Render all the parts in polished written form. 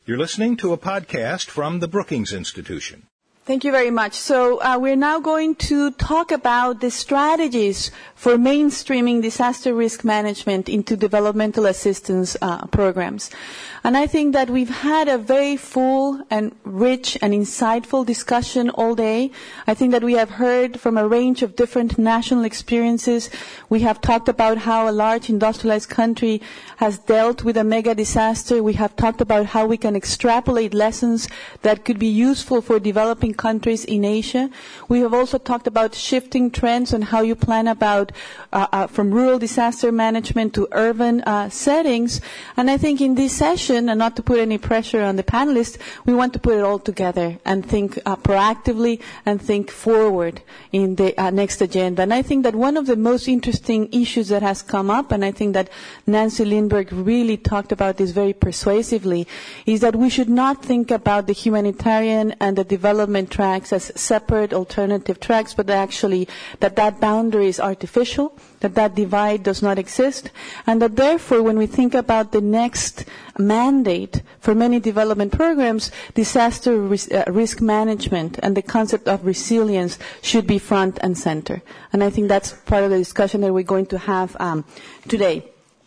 You're listening to a podcast from the Brookings Institution. Thank you very much. So we're now going to talk about the strategies for mainstreaming disaster risk management into developmental assistance programs. And I think that we've had a very full and rich and insightful discussion all day. I think that we have heard from a range of different national experiences. We have talked about how a large industrialized country has dealt with a mega disaster. We have talked about how we can extrapolate lessons that could be useful for developing countries in Asia. We have also talked about shifting trends and how you plan about from rural disaster management to urban settings. And I think in this session, and not to put any pressure on the panelists, we want to put it all together and think proactively and think forward in the next agenda. And I think that one of the most interesting issues that has come up, and I think that Nancy Lindberg really talked about this very persuasively, is that we should not think about the humanitarian and the development tracks as separate alternative tracks, but actually that boundary is artificial, that divide does not exist, and that therefore when we think about the next mandate for many development programs, disaster risk management and the concept of resilience should be front and center. And I think that's part of the discussion that we're going to have today.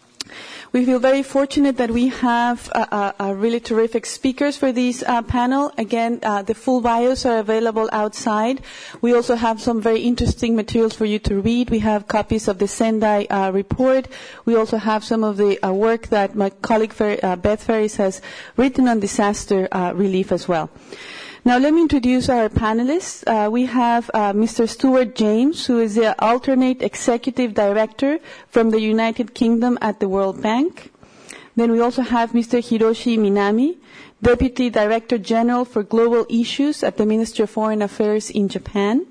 We feel very fortunate that we have really terrific speakers for this panel. Again, the full bios are available outside. We also have some very interesting materials for you to read. We have copies of the Sendai report. We also have some of the work that my colleague Beth Ferris has written on disaster relief as well. Now, let me introduce our panelists. We have Mr. Stuart James, who is the alternate executive director from the United Kingdom at the World Bank. Then we also have Mr. Hiroshi Minami, Deputy Director General for Global Issues at the Ministry of Foreign Affairs in Japan.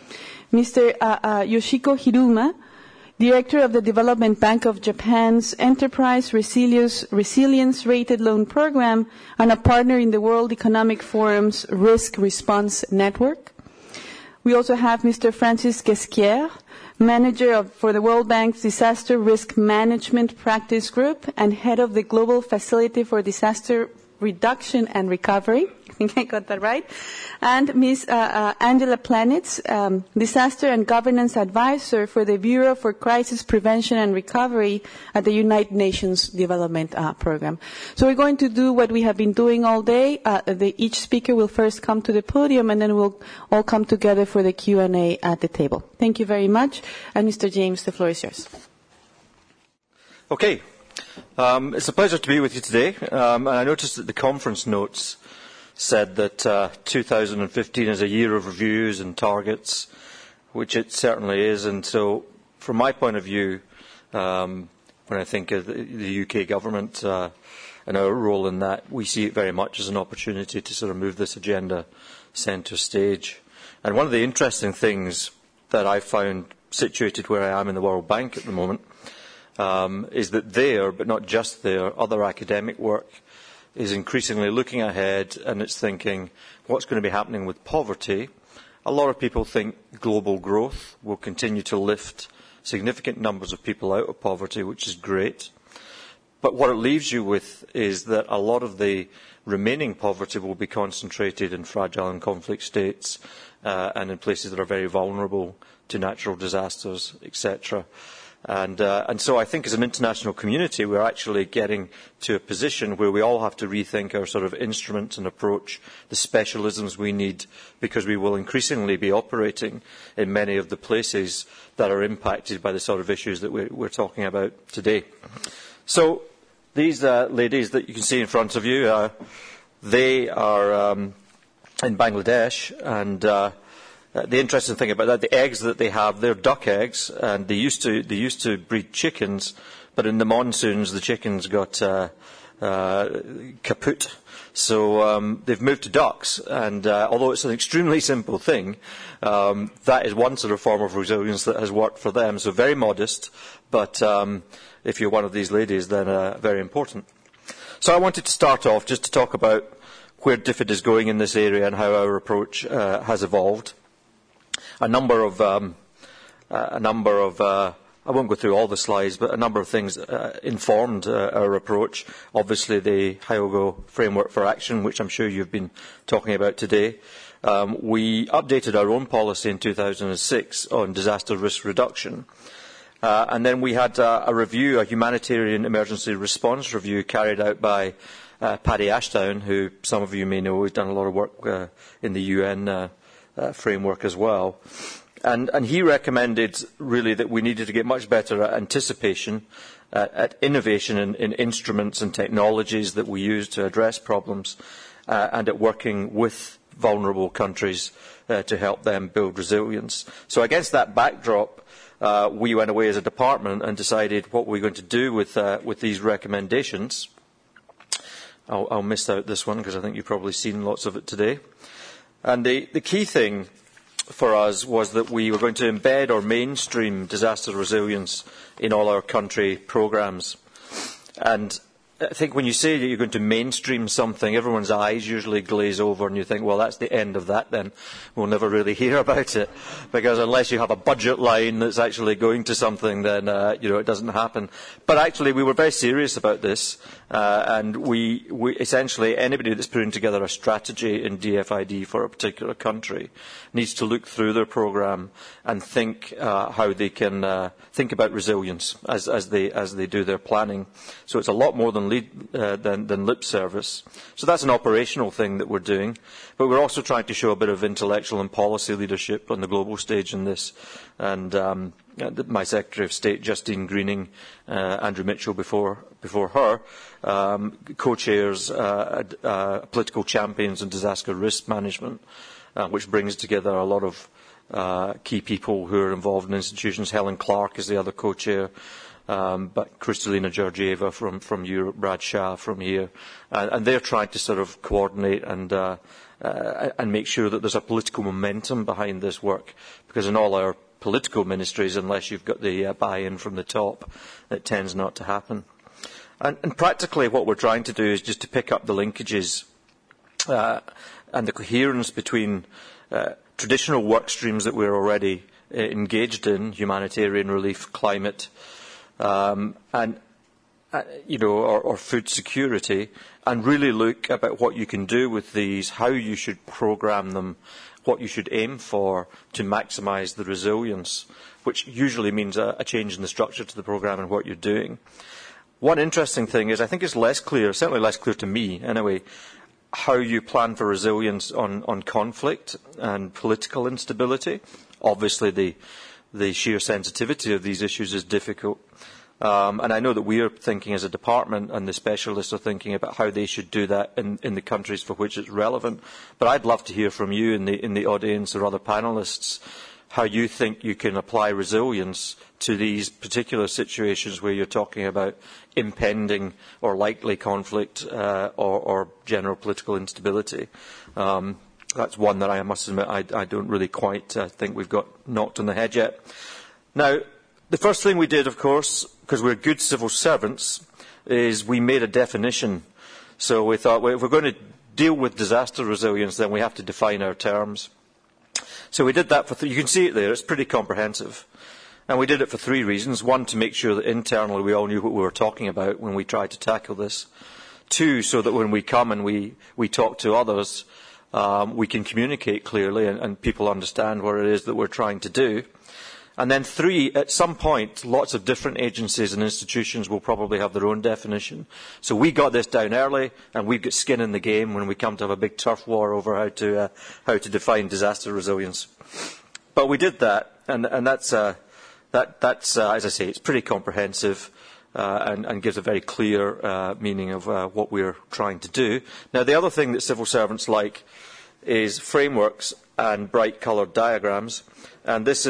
Mr. Yoshiko Hiruma, Director of the Development Bank of Japan's Enterprise Resilience Rated Loan Program and a partner in the World Economic Forum's Risk Response Network. We also have Mr. Francis Guesquière, Manager for the World Bank's Disaster Risk Management Practice Group and Head of the Global Facility for Disaster Reduction and Recovery. I think I got that right. And Ms. Angela Planitz, Disaster and Governance Advisor for the Bureau for Crisis Prevention and Recovery at the United Nations Development Program. So we're going to do what we have been doing all day. Each speaker will first come to the podium, and then we'll all come together for the Q&A at the table. Thank you very much. And Mr. James, the floor is yours. Okay. It's a pleasure to be with you today. And I noticed that the conference notes said that 2015 is a year of reviews and targets, which it certainly is. And so, from my point of view, when I think of the UK government and our role in that, we see it very much as an opportunity to sort of move this agenda centre stage. And one of the interesting things that I found situated where I am in the World Bank at the moment is that there, but not just there, other academic work is increasingly looking ahead, and it's thinking what's going to be happening with poverty. A lot of people think global growth will continue to lift significant numbers of people out of poverty, which is great. But what it leaves you with is that a lot of the remaining poverty will be concentrated in fragile and conflict states and in places that are very vulnerable to natural disasters, etc. And so I think as an international community, we're actually getting to a position where we all have to rethink our sort of instruments and approach, the specialisms we need, because we will increasingly be operating in many of the places that are impacted by the sort of issues that we're talking about today. So these ladies that you can see in front of you, they are in Bangladesh, and the interesting thing about that, the eggs that they have, they're duck eggs, and they used to breed chickens, but in the monsoons the chickens got kaput. So they've moved to ducks, and although it's an extremely simple thing, that is one sort of form of resilience that has worked for them. So very modest, but if you're one of these ladies, then very important. So I wanted to start off just to talk about where DFID is going in this area and how our approach has evolved. A number of I won't go through all the slides, but a number of things informed our approach. Obviously, the Hyogo Framework for Action, which I'm sure you've been talking about today. We updated our own policy in 2006 on disaster risk reduction. And then we had a review, a humanitarian emergency response review carried out by Paddy Ashdown, who some of you may know has done a lot of work in the UN framework as well. And he recommended really that we needed to get much better at anticipation, at innovation in instruments and technologies that we use to address problems, and at working with vulnerable countries to help them build resilience. So against that backdrop, we went away as a department and decided what we're going to do with these recommendations. I'll miss out this one because I think you've probably seen lots of it today. And the key thing for us was that we were going to embed or mainstream disaster resilience in all our country programmes. And I think when you say that you're going to mainstream something, everyone's eyes usually glaze over and you think, well, that's the end of that then. We'll never really hear about it. Because unless you have a budget line that's actually going to something, then it doesn't happen. But actually, we were very serious about this. And we essentially, anybody that's putting together a strategy in DFID for a particular country needs to look through their programme and think how they can think about resilience as they do their planning. So it's a lot more than lip service. So that's an operational thing that we're doing. But we're also trying to show a bit of intellectual and policy leadership on the global stage in this. And my Secretary of State, Justine Greening, Andrew Mitchell before her, co-chairs Political Champions in Disaster Risk Management, which brings together a lot of key people who are involved in institutions. Helen Clark is the other co-chair, but Kristalina Georgieva from Europe, Brad Shah from here. And they're trying to sort of coordinate and make sure that there's a political momentum behind this work, because in all our political ministries, unless you've got the buy-in from the top, it tends not to happen. And practically what we're trying to do is just to pick up the linkages and the coherence between traditional work streams that we're already engaged in, humanitarian relief, climate, or food security, and really look about what you can do with these, how you should programme them, what you should aim for to maximise the resilience, which usually means a change in the structure to the programme and what you're doing. One interesting thing is I think it's less clear, certainly less clear to me anyway, how you plan for resilience on conflict and political instability. Obviously, the sheer sensitivity of these issues is difficult. And I know that we are thinking as a department, and the specialists are thinking about how they should do that in the countries for which it's relevant. But I'd love to hear from you in the audience or other panellists how you think you can apply resilience to these particular situations where you're talking about impending or likely conflict or general political instability. That's one that I must admit I don't really quite think we've got knocked on the head yet. Now, the first thing we did, of course, because we're good civil servants, is we made a definition. So we thought, well, if we're going to deal with disaster resilience, then we have to define our terms. So we did that you can see it there, it's pretty comprehensive. And we did it for three reasons. One, to make sure that internally we all knew what we were talking about when we tried to tackle this. Two, so that when we come and we talk to others, we can communicate clearly and people understand what it is that we're trying to do. And then three, at some point, lots of different agencies and institutions will probably have their own definition. So we got this down early, and we've got skin in the game when we come to have a big turf war over how to define disaster resilience. But we did that, and that's as I say, it's pretty comprehensive and gives a very clear meaning of what we're trying to do. Now, the other thing that civil servants like is frameworks and bright coloured diagrams, and this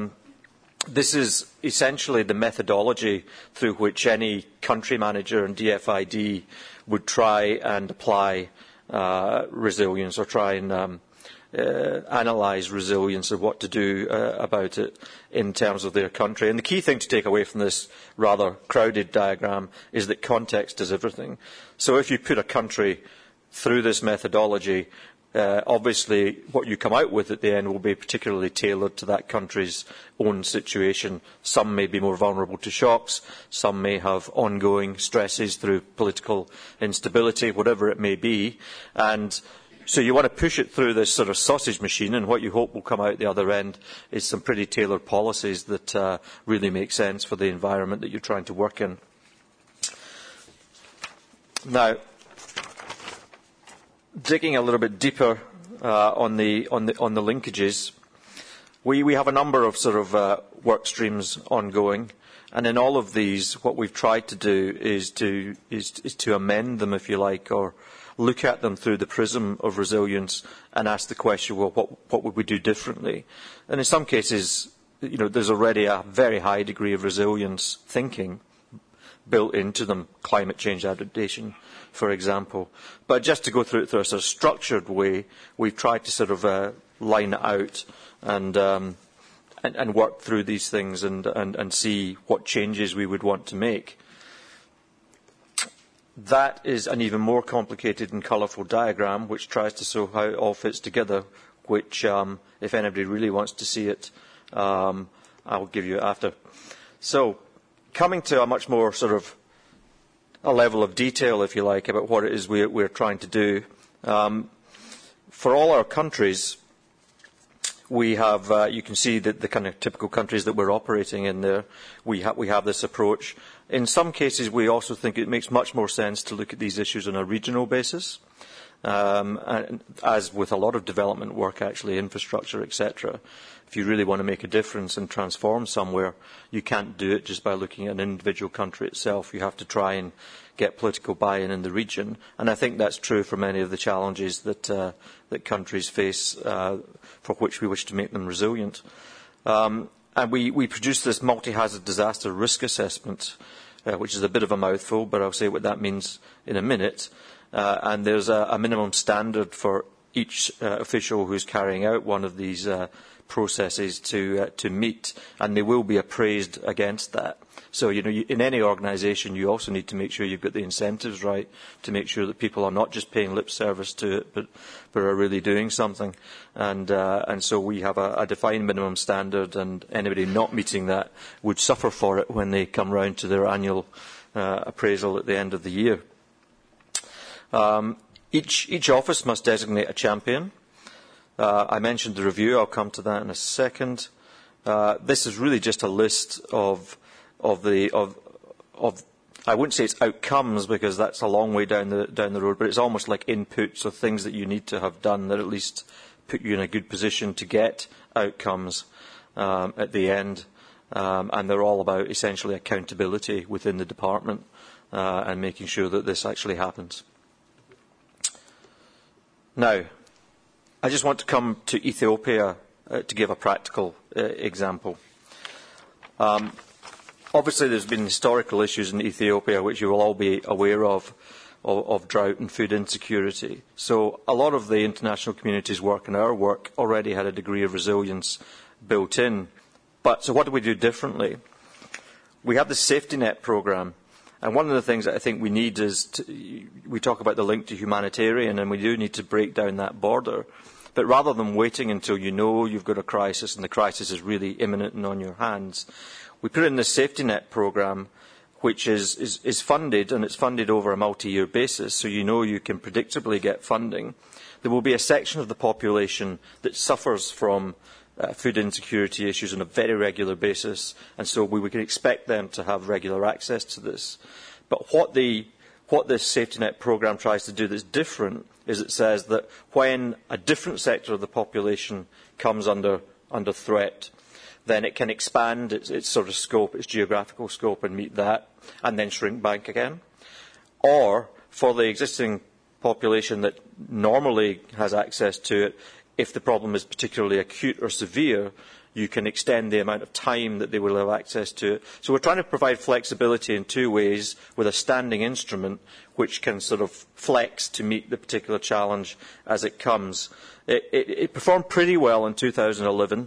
is essentially the methodology through which any country manager in DFID would try and apply resilience or try and analyse resilience and what to do about it in terms of their country. And the key thing to take away from this rather crowded diagram is that context is everything. So if you put a country through this methodology, Obviously, what you come out with at the end will be particularly tailored to that country's own situation. Some may be more vulnerable to shocks, some may have ongoing stresses through political instability, whatever it may be. And so you want to push it through this sort of sausage machine, and what you hope will come out the other end is some pretty tailored policies that really make sense for the environment that you're trying to work in. Now, digging a little bit deeper on the linkages, we have a number of sort of work streams ongoing, and in all of these, what we've tried to do is to amend them, if you like, or look at them through the prism of resilience and ask the question, well, what would we do differently? And in some cases, you know, there's already a very high degree of resilience thinking built into them, climate change adaptation, for example. But just to go through it through a sort of structured way, we've tried to sort of line it out and work through these things and see what changes we would want to make. That is an even more complicated and colourful diagram, which tries to show how it all fits together, which, if anybody really wants to see it, I'll give you it after. So, coming to a much more sort of a level of detail, if you like, about what it is we're trying to do. For all our countries, we have, you can see that the kind of typical countries that we're operating in there, we have this approach. In some cases, we also think it makes much more sense to look at these issues on a regional basis, and as with a lot of development work, actually, infrastructure, etc. If you really want to make a difference and transform somewhere, you can't do it just by looking at an individual country itself. You have to try and get political buy-in in the region, and I think that's true for many of the challenges that countries face, for which we wish to make them resilient. And we produced this multi-hazard disaster risk assessment, which is a bit of a mouthful, but I'll say what that means in a minute. And there's a minimum standard for each official who's carrying out one of these processes to meet, and they will be appraised against that. So, you know, in any organisation, you also need to make sure you've got the incentives right to make sure that people are not just paying lip service to it, but are really doing something. And so we have a defined minimum standard, and anybody not meeting that would suffer for it when they come round to their annual appraisal at the end of the year. Each office must designate a champion. I mentioned the review. I'll come to that in a second. This is really just a list of I wouldn't say it's outcomes, because that's a long way down the road, but it's almost like inputs or things that you need to have done that at least put you in a good position to get outcomes at the end. And they're all about essentially accountability within the department and making sure that this actually happens. Now, I just want to come to Ethiopia to give a practical example. Obviously, there's been historical issues in Ethiopia, which you will all be aware of drought and food insecurity. So a lot of the international community's work and our work already had a degree of resilience built in. But so what do we do differently? We have the safety net programme. And one of the things that I think we need is, we talk about the link to humanitarian, and we do need to break down that border. But rather than waiting until you know you've got a crisis and the crisis is really imminent and on your hands, we put in this safety net programme, which is funded, and it's funded over a multi-year basis, so you know you can predictably get funding. There will be a section of the population that suffers from food insecurity issues on a very regular basis, and so we can expect them to have regular access to this. But what this safety net programme tries to do that's different is it says that when a different sector of the population comes under threat, then it can expand its sort of scope, its geographical scope, and meet that, and then shrink back again. Or for the existing population that normally has access to it, if the problem is particularly acute or severe, you can extend the amount of time that they will have access to it. So we're trying to provide flexibility in two ways, with a standing instrument which can sort of flex to meet the particular challenge as it comes. It performed pretty well in 2011.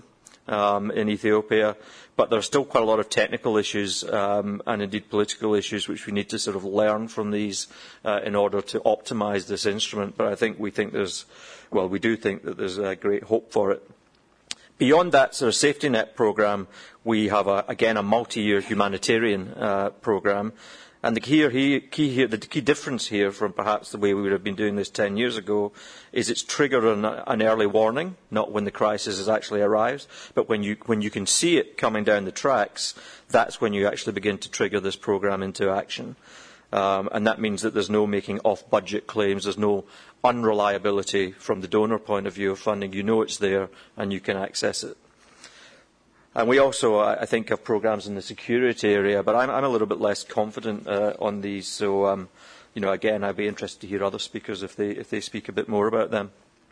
in Ethiopia, but there are still quite a lot of technical issues and indeed political issues which we need to sort of learn from these in order to optimise this instrument. But we do think that there's a great hope for it. Beyond that sort of safety net programme, we have again a multi-year humanitarian programme. And the key difference here from perhaps the way we would have been doing this 10 years ago is it's triggered an early warning, not when the crisis has actually arrived, but when you can see it coming down the tracks, that's when you actually begin to trigger this programme into action. And that means that there's no making off-budget claims, there's no unreliability from the donor point of view of funding. You know it's there and you can access it. And we also, I think, have programmes in the security area, but I'm a little bit less confident on these. So, again, I'd be interested to hear other speakers if they speak a bit more about them.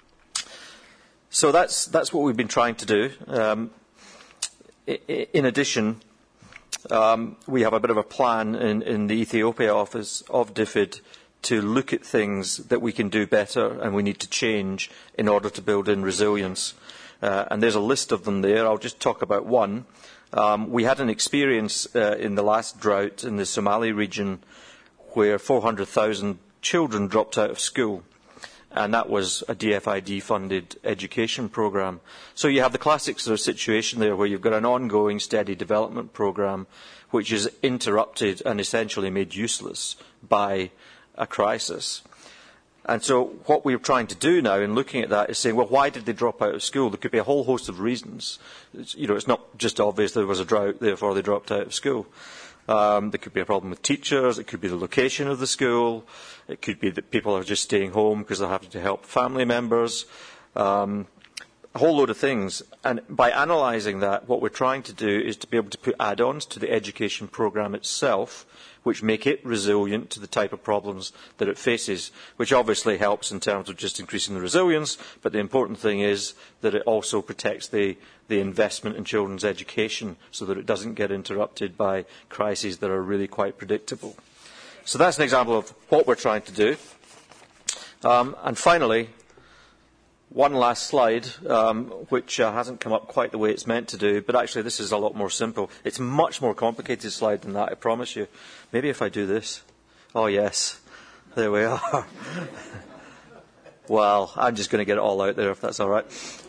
So that's what we've been trying to do. In addition, we have a bit of a plan in the Ethiopia office of DFID to look at things that we can do better and we need to change in order to build in resilience. And there's a list of them there. I'll just talk about one. We had an experience in the last drought in the Somali region where 400,000 children dropped out of school. And that was a DFID-funded education programme. So you have the classic sort of situation there where you've got an ongoing steady development programme which is interrupted and essentially made useless by a crisis. And so what we're trying to do now in looking at that is saying, well, why did they drop out of school? There could be a whole host of reasons. It's not just obvious there was a drought, therefore they dropped out of school. There could be a problem with teachers. It could be the location of the school. It could be that people are just staying home because they're having to help family members. A whole load of things. And by analysing that, what we're trying to do is to be able to put add-ons to the education programme itself, which make it resilient to the type of problems that it faces, which obviously helps in terms of just increasing the resilience, but the important thing is that it also protects the investment in children's education so that it doesn't get interrupted by crises that are really quite predictable. So that's an example of what we're trying to do. And finally, one last slide, which hasn't come up quite the way it's meant to do, but actually this is a lot more simple. It's a much more complicated slide than that, I promise you. Maybe if I do this. Oh, yes. There we are. Well, I'm just going to get it all out there, if that's all right.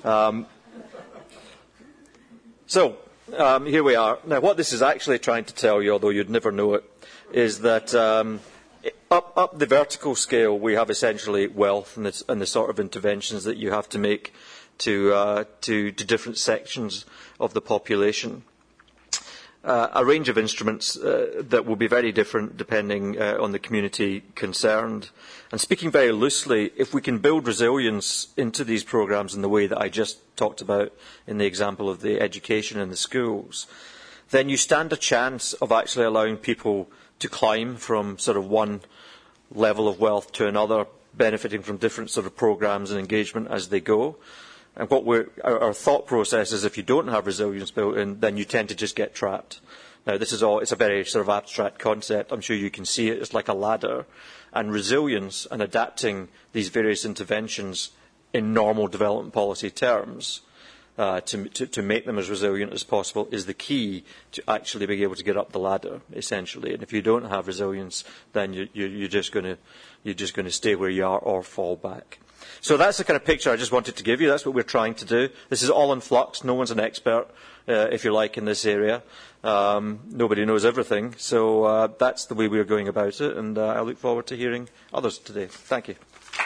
Here we are. Now, what this is actually trying to tell you, although you'd never know it, is that up the vertical scale, we have essentially wealth and the sort of interventions that you have to make to different sections of the population. A range of instruments that will be very different depending on the community concerned. And speaking very loosely, if we can build resilience into these programmes in the way that I just talked about in the example of the education in the schools, then you stand a chance of actually allowing people to climb from sort of one level of wealth to another, benefiting from different sort of programmes and engagement as they go. And our thought process is if you don't have resilience built in, then you tend to just get trapped. Now, it's a very sort of abstract concept. I'm sure you can see it. It's like a ladder. And resilience and adapting these various interventions in normal development policy terms to make them as resilient as possible is the key to actually being able to get up the ladder, essentially. And if you don't have resilience, then you're just going to stay where you are or fall back. So that's the kind of picture I just wanted to give you. That's what we're trying to do. This is all in flux. No one's an expert, if you like, in this area. Nobody knows everything. So that's the way we're going about it. And I look forward to hearing others today. Thank you.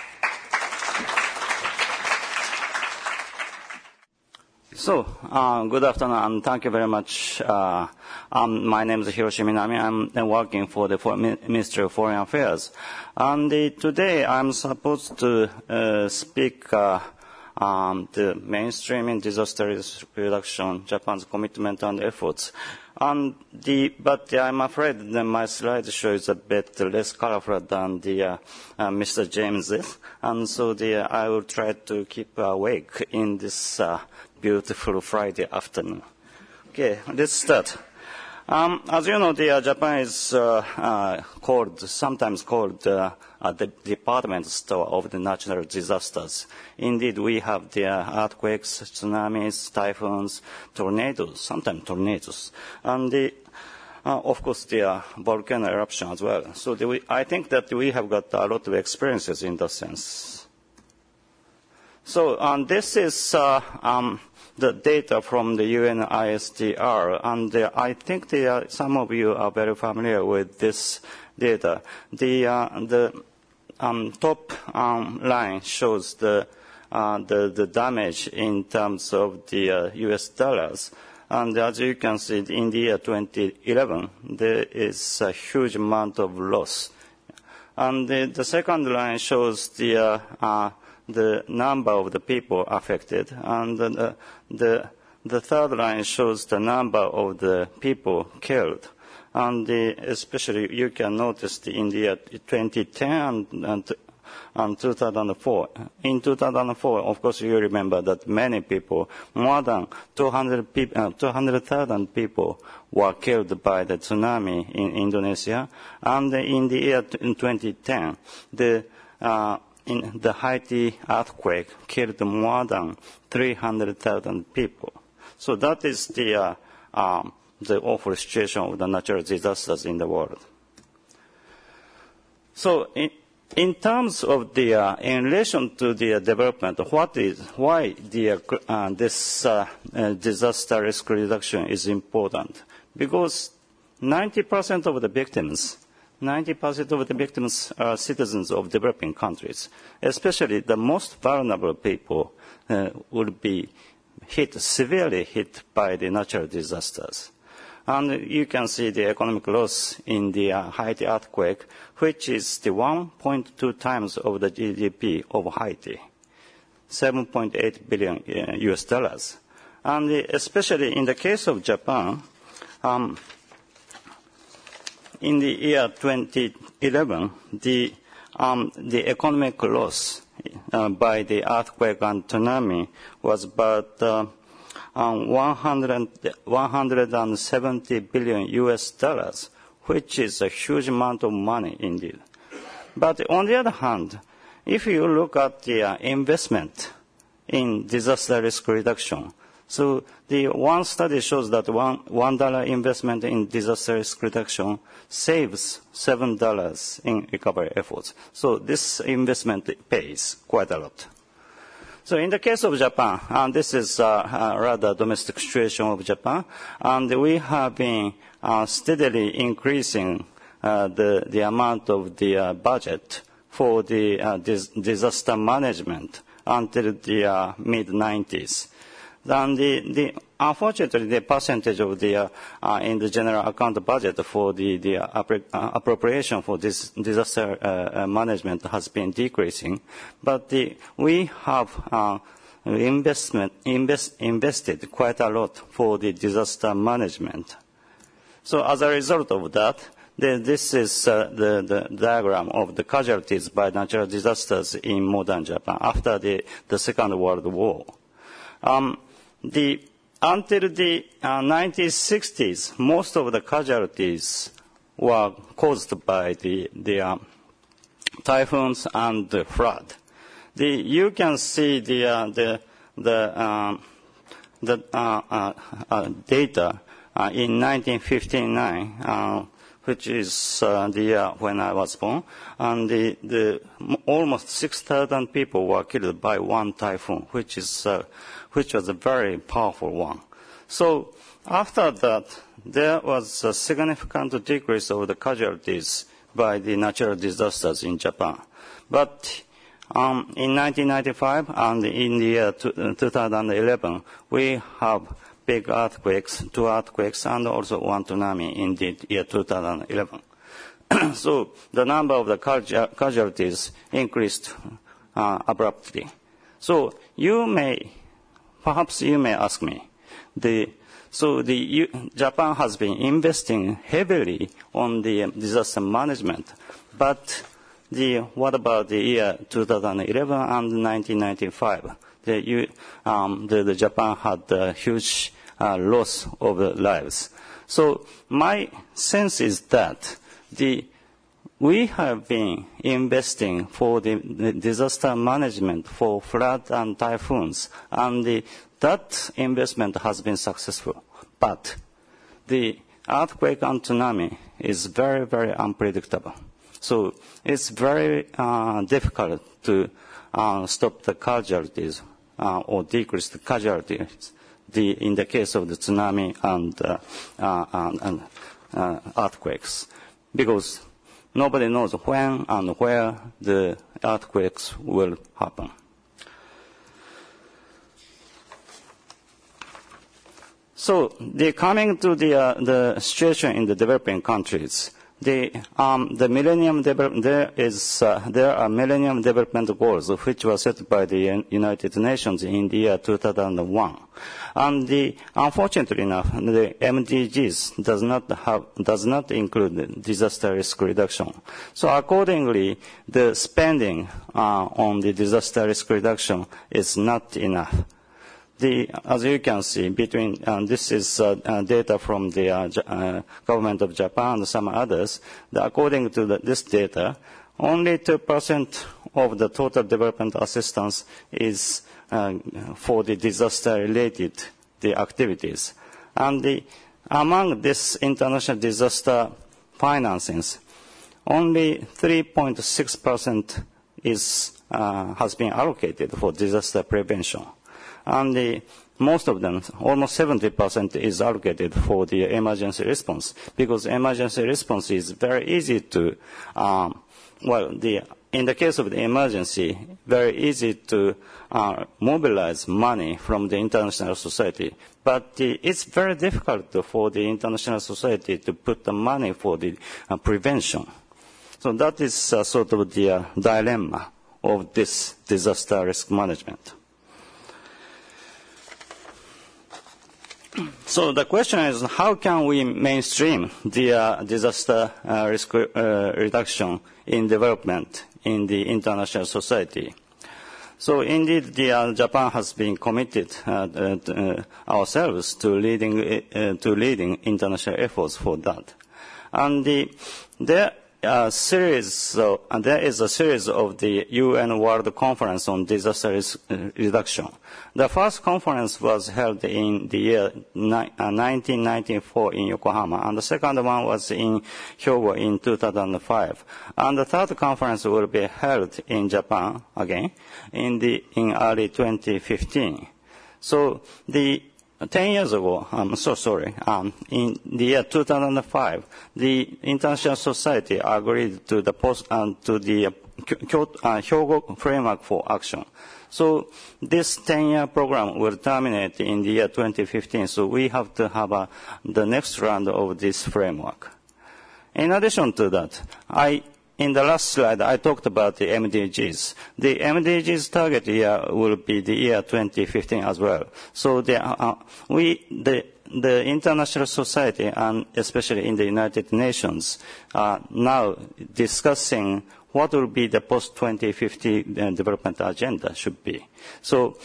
So, good afternoon, and thank you very much. My name is Hiroshi Minami. I'm working for the Ministry of Foreign Affairs. And today I'm supposed to speak the mainstreaming disaster risk reduction, Japan's commitment and efforts. But I'm afraid that my slideshow is a bit less colorful than Mr. James's, and so I will try to keep awake in this beautiful Friday afternoon. Okay, let's start. As you know, Japan is sometimes called the department store of the natural disasters. Indeed, we have the earthquakes, tsunamis, typhoons, tornadoes, sometimes tornadoes, and of course, the volcano eruption as well. So I think that we have got a lot of experiences in that sense. So this is the data from the UNISDR, and I think some of you are very familiar with this data. The top line shows the damage in terms of the US dollars. And as you can see, in the year 2011, there is a huge amount of loss. And the second line shows the number of the people affected, and the third line shows the number of the people killed. And especially you can notice in the year 2010 and 2004. In 2004, of course, you remember that many people, more than 200,000 people were killed by the tsunami in Indonesia. And in the year 2010, the Haiti earthquake killed more than 300,000 people. So that is the awful situation of the natural disasters in the world. So in terms of in relation to the development, why this disaster risk reduction is important? Because 90% of the victims are citizens of developing countries. Especially the most vulnerable people would be severely hit by the natural disasters. And you can see the economic loss in the Haiti earthquake, which is the 1.2 times of the GDP of Haiti, $7.8 billion US dollars. And especially in the case of Japan, in the year 2011, the economic loss by the earthquake and tsunami was about 170 billion US dollars, which is a huge amount of money indeed. But on the other hand, if you look at the investment in disaster risk reduction, so the one study shows that $1 investment in disaster risk reduction saves $7 in recovery efforts. So this investment pays quite a lot. So in the case of Japan, and this is a rather domestic situation of Japan, and we have been steadily increasing the amount of the budget for the disaster management until the mid-90s. Then unfortunately, the percentage of in the general account budget for the appropriation for this disaster management has been decreasing. But we have invested quite a lot for the disaster management. So as a result of that, this is the diagram of the casualties by natural disasters in modern Japan after the Second World War. Until the 1960s, most of the casualties were caused by the typhoons and the flood. You can see the data in 1959, which is the year when I was born, and almost 6,000 people were killed by one typhoon, which was a very powerful one. So after that, there was a significant decrease of the casualties by the natural disasters in Japan. But in 1995 and in the year 2011, we have big earthquakes, 2 earthquakes, and also one tsunami in the year 2011. So the number of the casualties increased abruptly. So perhaps you may ask me, Japan has been investing heavily on the disaster management, but what about the year 2011 and 1995? The Japan had huge loss of lives. So my sense is that we have been investing for the disaster management for flood and typhoons, and that investment has been successful. But the earthquake and tsunami is very, very unpredictable. So it's very difficult to stop the casualties or decrease the casualties in the case of the tsunami and earthquakes, because nobody knows when and where the earthquakes will happen. So, coming to the situation in the developing countries, there are Millennium Development Goals, which were set by the United Nations in the year 2001. And unfortunately enough, the MDGs does not include disaster risk reduction. So accordingly, the spending on the disaster risk reduction is not enough. As you can see, this is data from the government of Japan and some others. According to this data, only 2% of the total development assistance is for the disaster-related activities. And among this international disaster financings, only 3.6% has been allocated for disaster prevention. And most of them, almost 70%, is allocated for the emergency response, because emergency response is very easy to, in the case of the emergency, very easy to mobilize money from the international society. But it's very difficult for the international society to put the money for the prevention. So that is sort of the dilemma of this disaster risk management. So the question is, how can we mainstream the disaster risk reduction in development in the international society? So indeed, Japan has been committed ourselves to leading international efforts for that. And there is a series of the UN World Conference on Disaster Risk Reduction. The first conference was held in the year 1994 in Yokohama, and the second one was in Hyogo in 2005. And the third conference will be held in Japan again in early 2015. So 10 years ago, in the year 2005, the international society agreed to the Hyogo Framework for Action. So this 10-year program will terminate in the year 2015, so we have to have the next round of this framework. In addition to that, in the last slide, I talked about the MDGs. The MDGs target year will be the year 2015 as well. So the international society, and especially in the United Nations, are now discussing what will be the post-2050 development agenda should be. So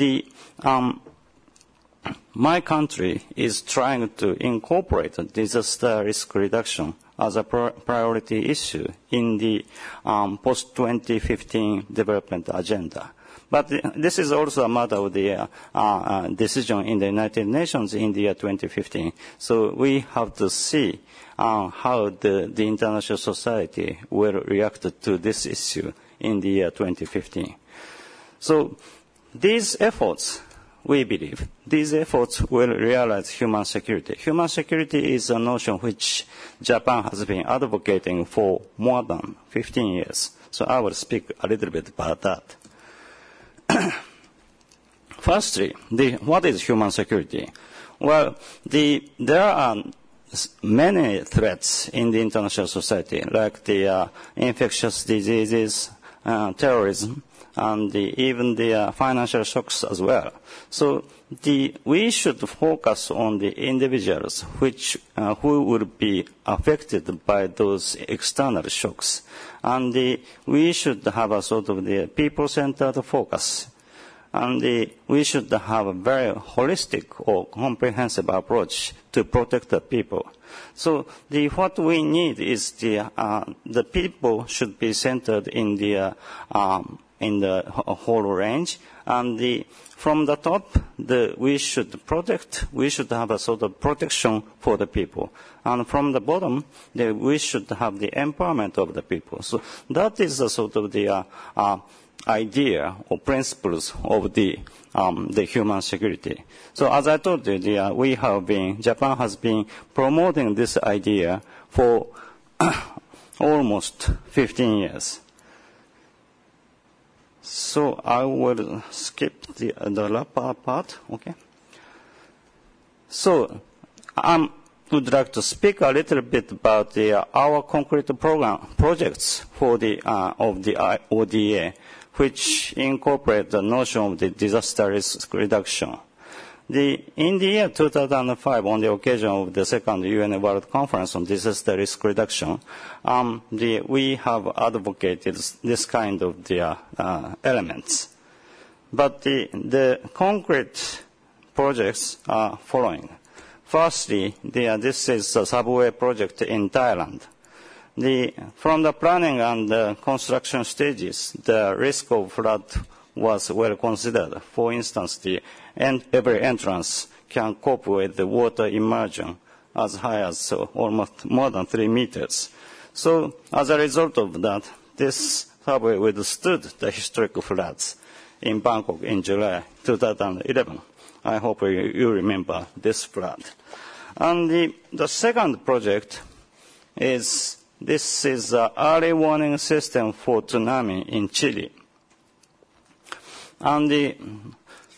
my country is trying to incorporate disaster risk reduction as a priority issue in the post-2015 development agenda. But this is also a matter of the decision in the United Nations in the year 2015. So we have to see how the international society will react to this issue in the year 2015. So these efforts, we believe, these efforts will realize human security. Human security is a notion which Japan has been advocating for more than 15 years. So I will speak a little bit about that. Firstly, what is human security? Well, there are many threats in the international society, like the infectious diseases, terrorism, and even the financial shocks as well. So we should focus on the individuals who would be affected by those external shocks. And we should have a sort of the people-centered focus. And we should have a very holistic or comprehensive approach to protect the people. So what we need is the people should be centered in the whole range, and from the top, we should have a sort of protection for the people. And from the bottom, we should have the empowerment of the people. So that is a sort of the idea or principles of the human security. So as I told you, Japan has been promoting this idea for almost 15 years. So I will skip the latter part, okay? So I would like to speak a little bit about our concrete projects for of the ODA, which incorporate the notion of the disaster risk reduction. In the year 2005, on the occasion of the second UN World Conference on Disaster Risk Reduction, we have advocated this kind of elements. But the concrete projects are following. Firstly, this is a subway project in Thailand. From the planning and the construction stages, the risk of flood was well considered. For instance, every entrance can cope with the water immersion as high as almost more than 3 meters. So as a result of that, this subway withstood the historic floods in Bangkok in July 2011. I hope you remember this flood. And the second project is an early warning system for tsunami in Chile. And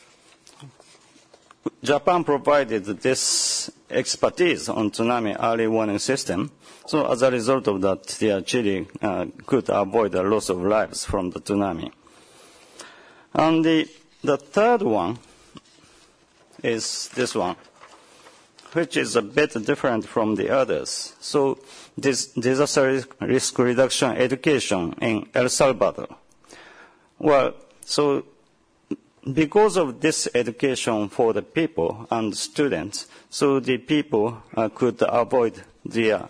Japan provided this expertise on tsunami early warning system. So as a result of that, Chile could avoid the loss of lives from the tsunami. And the third one is this one, which is a bit different from the others. So this disaster risk reduction education in El Salvador. Well, so because of this education for the people and students, so the people could avoid the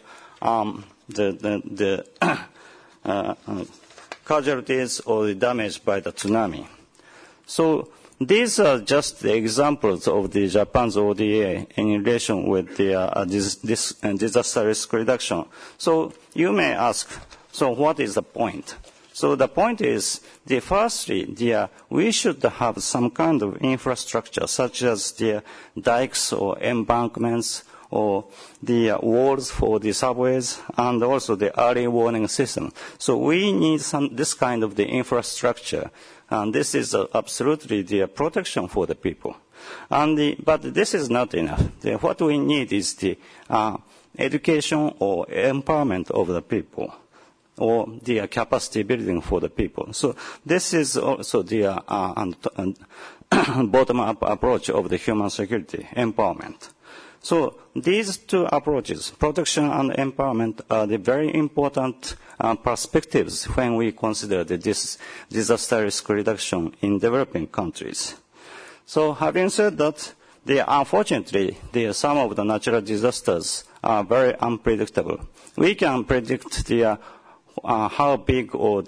casualties or the damage by the tsunami. So these are just the examples of the Japan's ODA in relation with this disaster risk reduction. So you may ask, so what is the point? So the point is, firstly, we should have some kind of infrastructure, such as the dikes or embankments or the walls for the subways, and also the early warning system. So we need this kind of the infrastructure, and this is absolutely the protection for the people. But this is not enough. What we need is the education or empowerment of the people, or the capacity building for the people. So this is also the bottom-up approach of the human security, empowerment. So these two approaches, protection and empowerment, are the very important perspectives when we consider this disaster risk reduction in developing countries. So having said that, unfortunately, some of the natural disasters are very unpredictable. We can predict how big or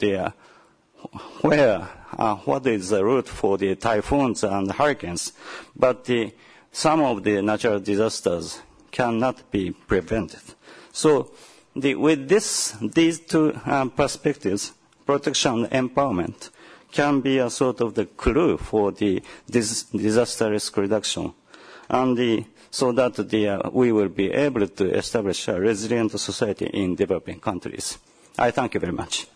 what is the route for the typhoons and hurricanes, but some of the natural disasters cannot be prevented. So with these two perspectives, protection and empowerment can be a sort of the clue for this disaster risk reduction, and so that we will be able to establish a resilient society in developing countries. I thank you very much.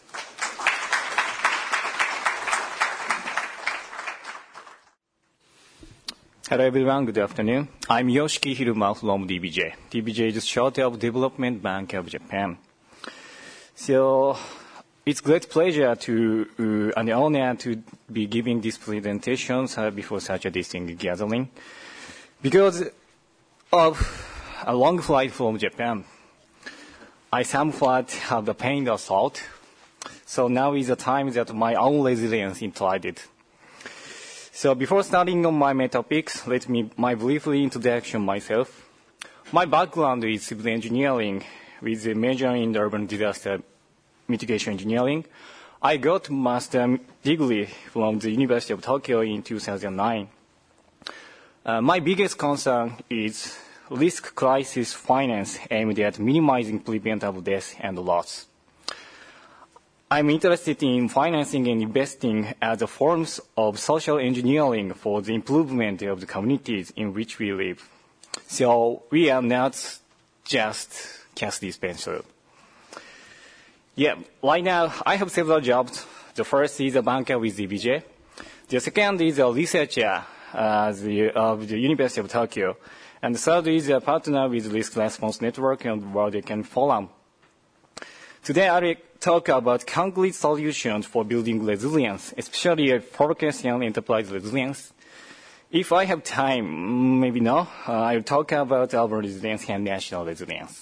Hello everyone, good afternoon. I'm Yoshiki Hiruma from DBJ. DBJ is short of Development Bank of Japan. So it's great pleasure and honor to be giving these presentations before such a distinct gathering. Because of a long flight from Japan, I somewhat have the pain of thought. So now is the time that my own resilience is tried. So before starting on my main topics, let me briefly introduction myself. My background is civil engineering with a major in urban disaster mitigation engineering. I got master's degree from the University of Tokyo in 2009. My biggest concern is risk crisis finance aimed at minimizing preventable death and loss. I'm interested in financing and investing as a forms of social engineering for the improvement of the communities in which we live. So we are not just cash dispenser. Yeah, right now I have several jobs. The first is a banker with DBJ. The second is a researcher of the University of Tokyo. And the third is a partner with Risk Response Network and World Economic Forum. Today I will talk about concrete solutions for building resilience, especially focusing on enterprise resilience. If I have time, maybe no, I will talk about urban resilience and national resilience.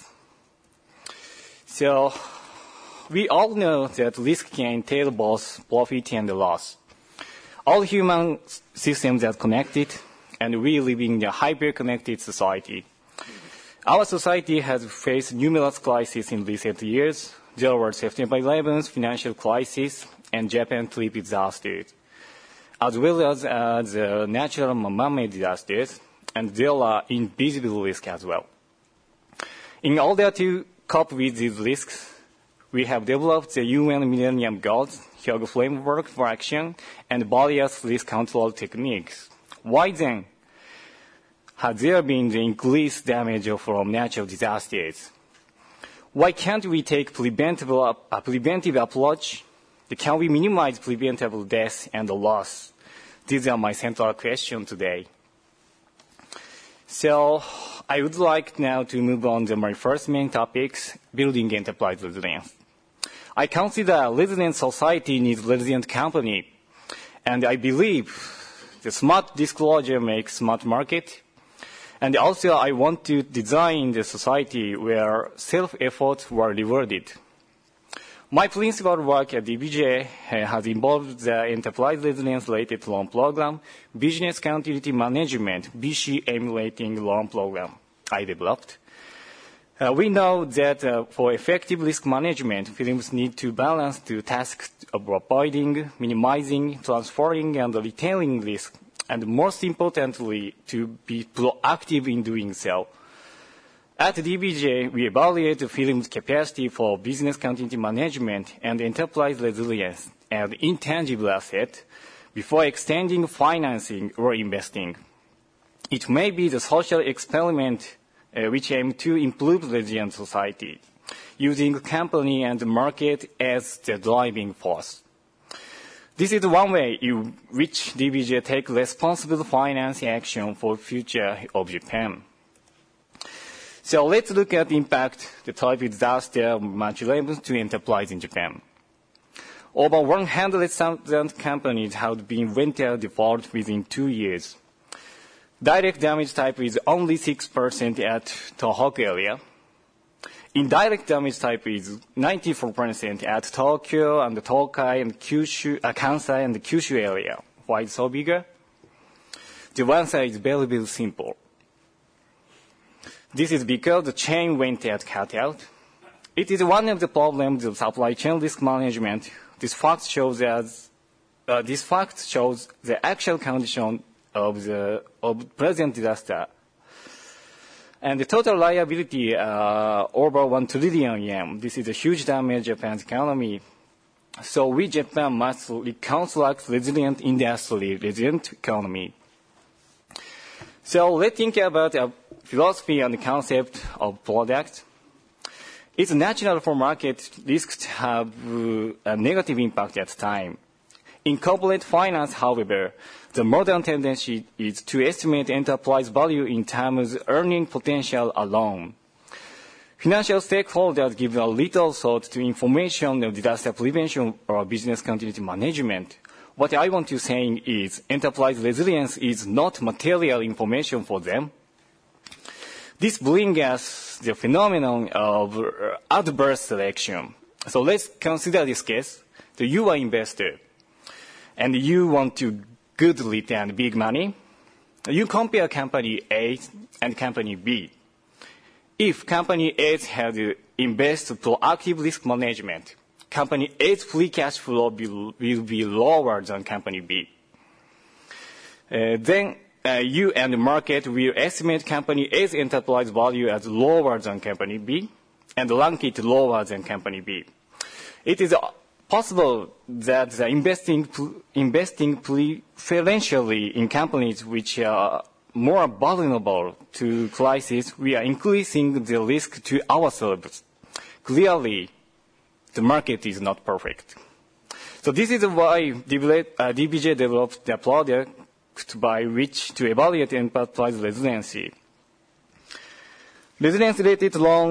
So, we all know that risk can entail both profit and loss. All human systems are connected, and we live in a hyper-connected society. Our society has faced numerous crises in recent years. There were September 11th, financial crisis, and Japan trip disasters, as well as natural man-made disasters, and there are invisible risks as well. In order to cope with these risks, we have developed the UN Millennium Goals, Hyogo Framework for Action, and various risk control techniques. Why then has there been the increased damage from natural disasters? Why can't we take a preventive approach? Can we minimize preventable death and loss? These are my central questions today. So I would like now to move on to my first main topics, building enterprise resilience. I consider a resilient society needs resilient company, and I believe the smart disclosure makes smart market. And also, I want to design the society where self-efforts were rewarded. My principal work at DBJ has involved the Enterprise Resilience-related loan program, Business Continuity Management, BC emulating loan program I developed. We know that for effective risk management, firms need to balance the tasks of avoiding, minimizing, transferring, and retaining risk, and most importantly, to be proactive in doing so. At DBJ, we evaluate the firm's capacity for business continuity management and enterprise resilience as intangible asset before extending financing or investing. It may be the social experiment which aim to improve resilient society, using company and market as the driving force. This is one way in which DBJ take responsible finance action for future of Japan. So let's look at the impact the type disaster of March 11th to enterprise in Japan. Over 100,000 companies have been rental default within 2 years. Direct damage type is only 6% at Tohoku area. Indirect damage type is 94% at Tokyo and Tokai and Kyushu, Kansai and the Kyushu area. Why is it so bigger? The answer is very, very simple. This is because the chain went cut out. It is one of the problems of supply chain risk management. This fact shows the actual condition of present disaster. And the total liability over 1 trillion yen. This is a huge damage to Japan's economy. So we, Japan, must reconstruct resilient industry, resilient economy. So let's think about a philosophy and the concept of product. It's natural for market risks to have a negative impact at time. In corporate finance, however, the modern tendency is to estimate enterprise value in terms of earning potential alone. Financial stakeholders give a little thought to information of disaster prevention or business continuity management. What I want to say is enterprise resilience is not material information for them. This brings us the phenomenon of adverse selection. So let's consider this case. So you are an investor, and you want to good return, big money, you compare company A and company B. If company A had invested proactive risk management, company A's free cash flow will be lower than company B. Then you and the market will estimate company A's enterprise value as lower than company B and rank it lower than company B. It is possible that the investing preferentially in companies which are more vulnerable to crisis, we are increasing the risk to ourselves. Clearly, the market is not perfect. So this is why DBJ developed the product by which to evaluate enterprise resiliency. Resilience-related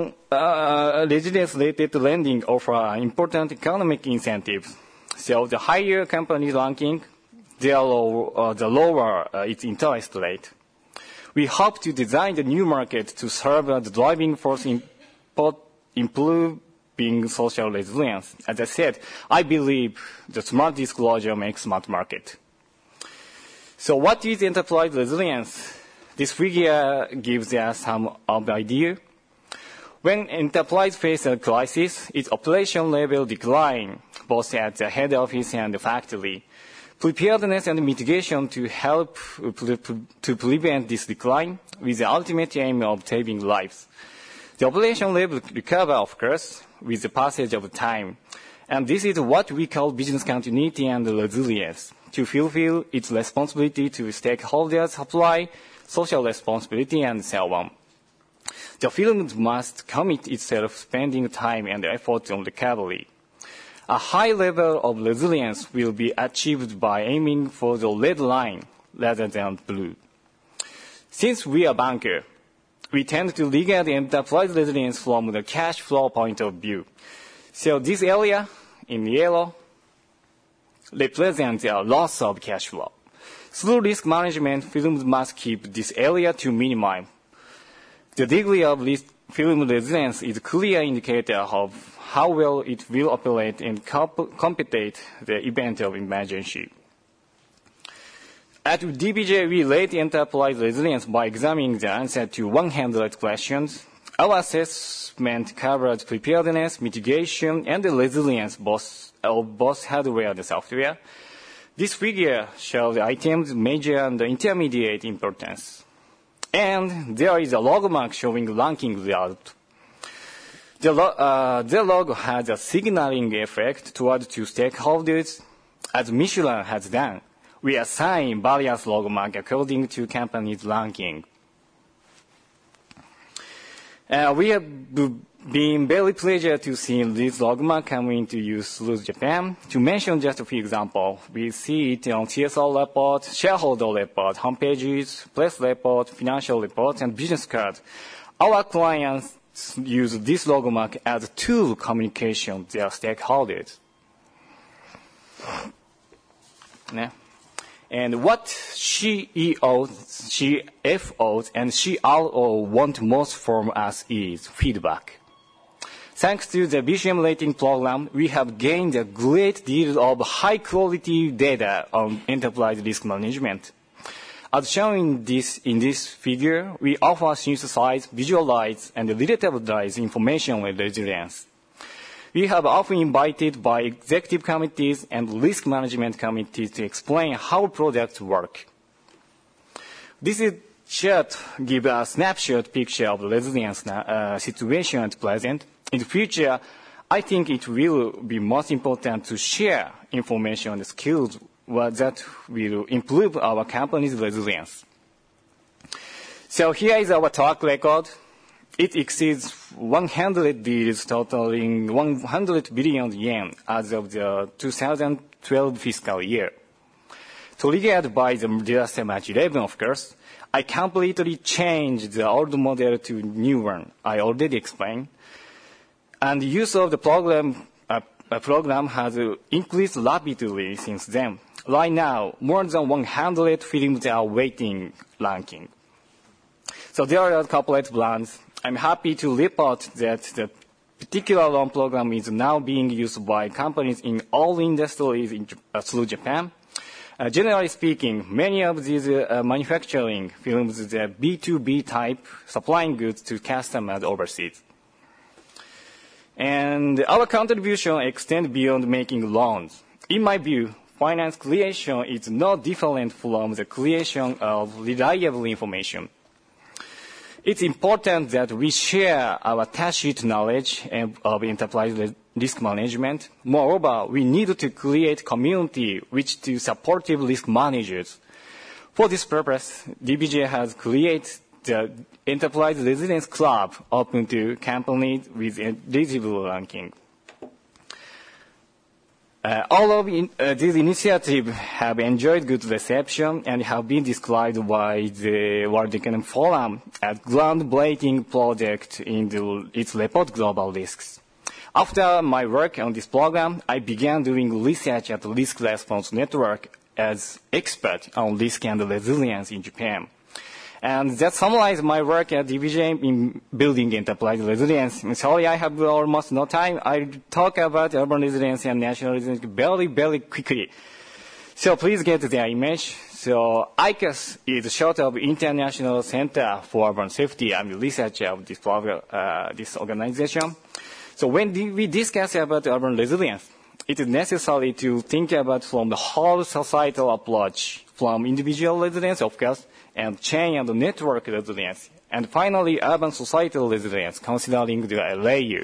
lending offer important economic incentives. So the higher company ranking, the lower its interest rate. We hope to design the new market to serve as the driving force in improving social resilience. As I said, I believe the smart disclosure makes smart market. So what is enterprise resilience? This figure gives us some idea. When enterprise faces a crisis, its operation level decline, both at the head office and the factory. Preparedness and mitigation to help to prevent this decline with the ultimate aim of saving lives. The operation level recover, of course, with the passage of time. And this is what we call business continuity and resilience, to fulfill its responsibility to stakeholders, supply, social responsibility, and so on. The firm must commit itself spending time and effort on recovery. A high level of resilience will be achieved by aiming for the red line rather than blue. Since we are banker, we tend to regard enterprise resilience from the cash flow point of view. So this area in yellow represents a loss of cash flow. Through risk management, firms must keep this area to minimum. The degree of firm resilience is a clear indicator of how well it will operate and compensate the event of emergency. At DBJ, we rate enterprise resilience by examining the answer to 100 questions. Our assessment covers preparedness, mitigation, and the resilience of both hardware and software. This figure shows the items major and intermediate importance. And there is a log mark showing ranking result. The log has a signaling effect toward two stakeholders, as Michelin has done. We assign various log marks according to company's ranking. We have been very pleased to see this log mark coming into use through Japan. To mention just a few examples, we see it on CSR report, shareholder report, homepages, press report, financial reports, and business cards. Our clients use this log mark as a tool communication with their stakeholders. Yeah. And what CEOs, CFOs, and CRO want most from us is feedback. Thanks to the BCM rating program, we have gained a great deal of high-quality data on enterprise risk management. As shown in this figure, we offer synthesize, visualize, and relativize information on resilience. We have often invited by executive committees and risk management committees to explain how products work. This chart gives a snapshot picture of the resilience situation at present. In the future, I think it will be most important to share information and skills that will improve our company's resilience. So here is our track record. It exceeds 100 deals totaling 100 billion yen as of the 2012 fiscal year. Triggered by the disaster March 11, of course, I completely changed the old model to new one, I already explained. And the use of the program has increased rapidly since then. Right now, more than 100 firms are waiting ranking. So there are corporate plans. I'm happy to report that the particular loan program is now being used by companies in all industries through Japan. Generally speaking, many of these manufacturing firms are B2B type, supplying goods to customers overseas. And our contribution extends beyond making loans. In my view, finance creation is no different from the creation of reliable information. It's important that we share our tacit knowledge of enterprise risk management. Moreover, we need to create community which to supportive risk managers. For this purpose, DBJ has created the Enterprise Resilience Club open to companies with eligible ranking. All of these initiatives have enjoyed good reception and have been described by the World Economic Forum as groundbreaking project in its report Global Risks. After my work on this program, I began doing research at Risk Response Network as expert on risk and resilience in Japan. And that summarized my work at DBJ in building enterprise resilience. Sorry, I have almost no time. I'll talk about urban resilience and national resilience very, very quickly. So please get their image. So ICAS is short of International Center for Urban Safety. I'm the researcher of this organization. So when we discuss about urban resilience, it is necessary to think about from the whole societal approach, from individual resilience, of course, and chain and network resilience, and finally urban societal resilience, considering the layer.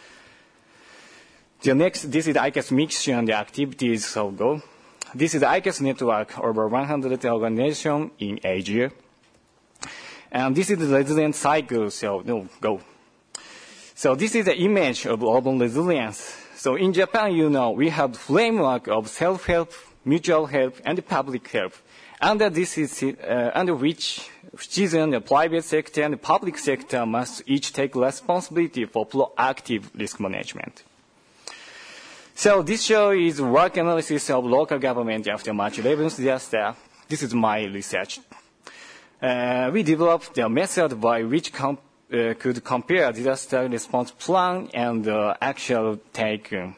This is ICAS mission and the activities of Go. This is ICAS network, over 100 organizations in Asia. And this is the resilience cycle, Go. So this is the image of urban resilience. So in Japan, we have framework of self-help, mutual help, and public help. Under which citizen, the private sector, and the public sector must each take responsibility for proactive risk management. So this show is work analysis of local government after March 11th disaster. This is my research. We developed the method by which could compare disaster response plan and actual taken.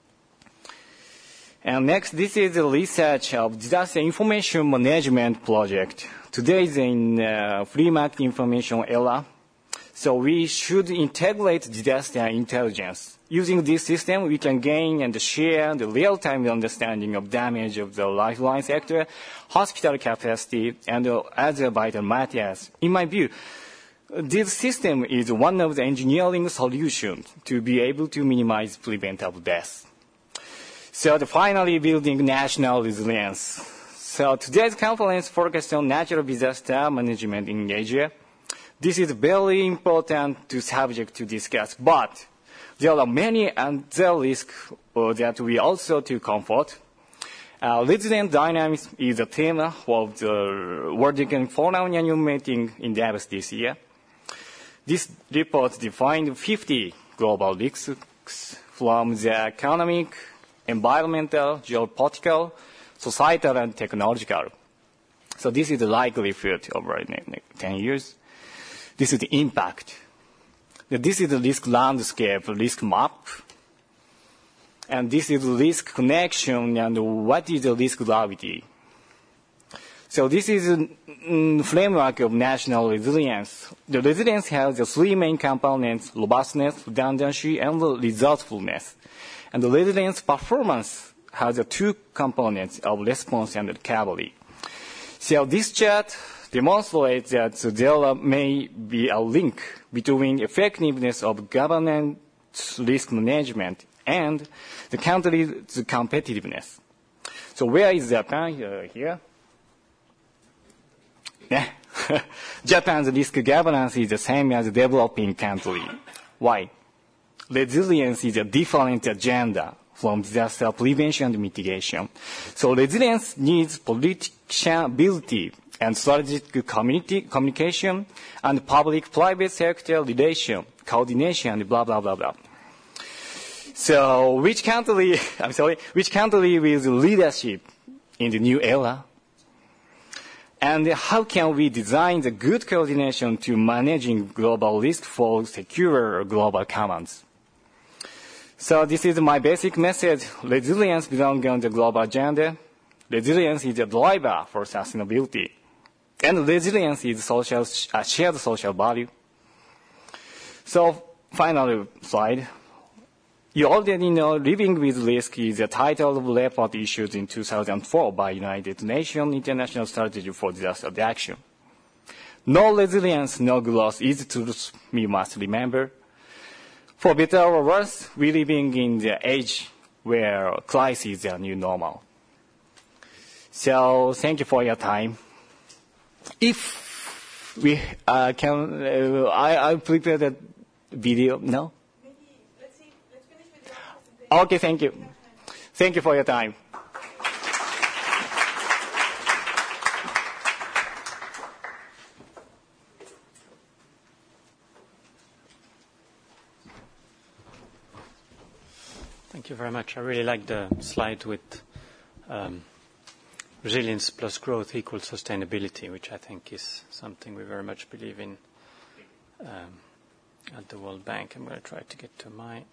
And next, this is the research of disaster information management project. Today is in free market information era, so we should integrate disaster intelligence. Using this system, we can gain and share the real-time understanding of damage of the lifeline sector, hospital capacity, and other vital matters. In my view, this system is one of the engineering solutions to be able to minimize preventable deaths. So finally, building national resilience. So today's conference focused on natural disaster management in Asia. This is very important subject to discuss, but there are many other risks that we also to comfort. Resilient dynamics is a theme of the World Economic Forum annual meeting in Davos this year. This report defined 50 global risks from the economic, environmental, geopolitical, societal, and technological. So this is the likelihood over 10 years. This is the impact. This is the risk landscape, risk map. And this is risk connection and what is the risk gravity. So this is a framework of national resilience. The resilience has the three main components: robustness, redundancy, and resourcefulness. And the resilience performance has the two components of response and recovery. So this chart demonstrates that there may be a link between effectiveness of governance risk management and the country's competitiveness. So where is Japan? Here. Japan's risk governance is the same as a developing country. Why? Resilience is a different agenda from disaster prevention and mitigation. So resilience needs political ability and strategic communication and public-private sector relation, coordination, and blah, blah, blah, blah. So which country with leadership in the new era? And how can we design the good coordination to managing global risk for secure global commons? So this is my basic message. Resilience belongs on the global agenda. resilience is a driver for sustainability. And resilience is a shared social value. So, final slide. You already know Living with Risk is the title of the report issued in 2004 by United Nations International Strategy for Disaster Reduction. No resilience, no growth is truth we must remember. For better or worse, we're living in the age where crisis is the new normal. So thank you for your time. If we can, I prepared a video. No? Let's finish with your presentation. Okay, thank you. Thank you for your time. Thank you very much. I really like the slide with resilience plus growth equals sustainability, which I think is something we very much believe in at the World Bank. I'm going to try to get to my...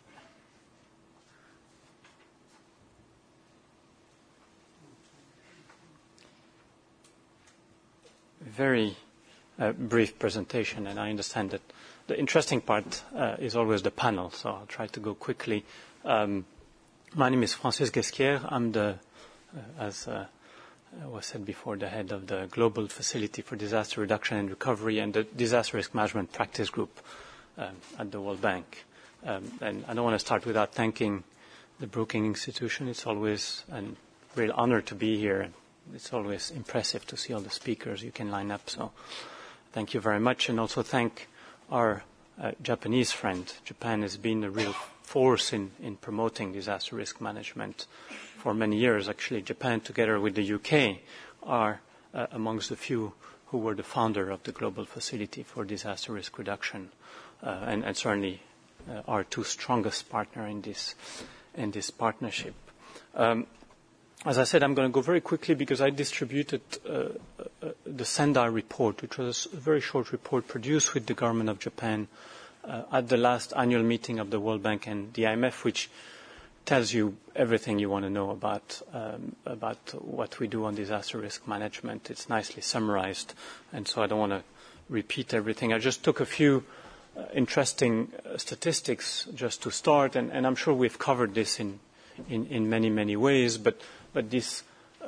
very brief presentation, and I understand that the interesting part is always the panel, so I'll try to go quickly. My name is Francis Guesquière. I'm as was said before, the head of the Global Facility for Disaster Reduction and Recovery and the Disaster Risk Management Practice Group at the World Bank. And I don't want to start without thanking the Brookings Institution. It's always a real honor to be here. It's always impressive to see all the speakers you can line up. So thank you very much. And also thank our Japanese friend. Japan has been a real force in promoting disaster risk management for many years. Actually, Japan, together with the UK, are amongst the few who were the founder of the Global Facility for Disaster Risk Reduction, and certainly our two strongest partner in this partnership. As I said, I'm going to go very quickly because I distributed the Sendai report, which was a very short report produced with the government of Japan at the last annual meeting of the World Bank and the IMF, which tells you everything you want to know about what we do on disaster risk management. It's nicely summarized, and so I don't want to repeat everything. I just took a few interesting statistics just to start, and I'm sure we've covered this in many, many ways, but this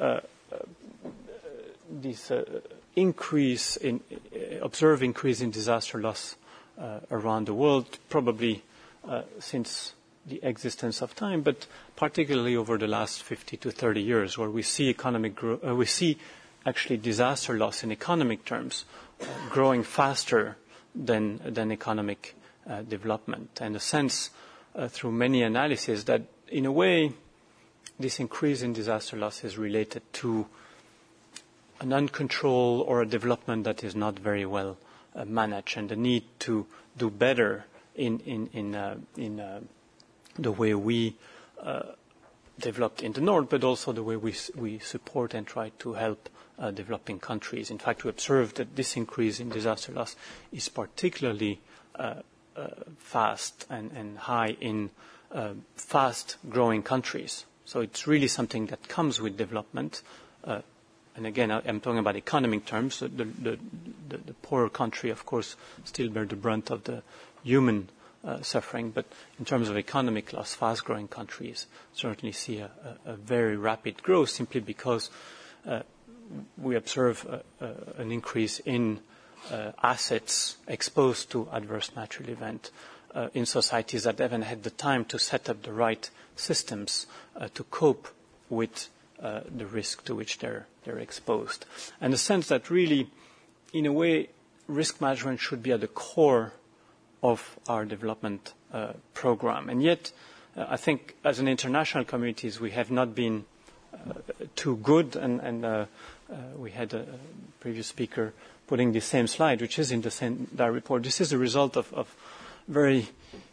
increase in observed increase in disaster loss around the world, probably since the existence of time, but particularly over the last 50 to 30 years, where we see we see actually disaster loss in economic terms growing faster than economic development, and a sense through many analyses that in a way this increase in disaster loss is related to an uncontrolled or a development that is not very well managed, and the need to do better in the way we developed in the North, but also the way we support and try to help developing countries. In fact, we observed that this increase in disaster loss is particularly fast and high in fast-growing countries. So it's really something that comes with development. And again, I'm talking about economic terms. The poorer country, of course, still bear the brunt of the human suffering. But in terms of economic loss, fast-growing countries certainly see a very rapid growth simply because we observe an increase in assets exposed to adverse natural event in societies that haven't had the time to set up the right systems to cope with the risk to which they're exposed. And the sense that really, in a way, risk management should be at the core of our development program. And yet, I think as an international communities, we have not been too good, and we had a previous speaker putting the same slide, which is in the Sendai report. This is a result of very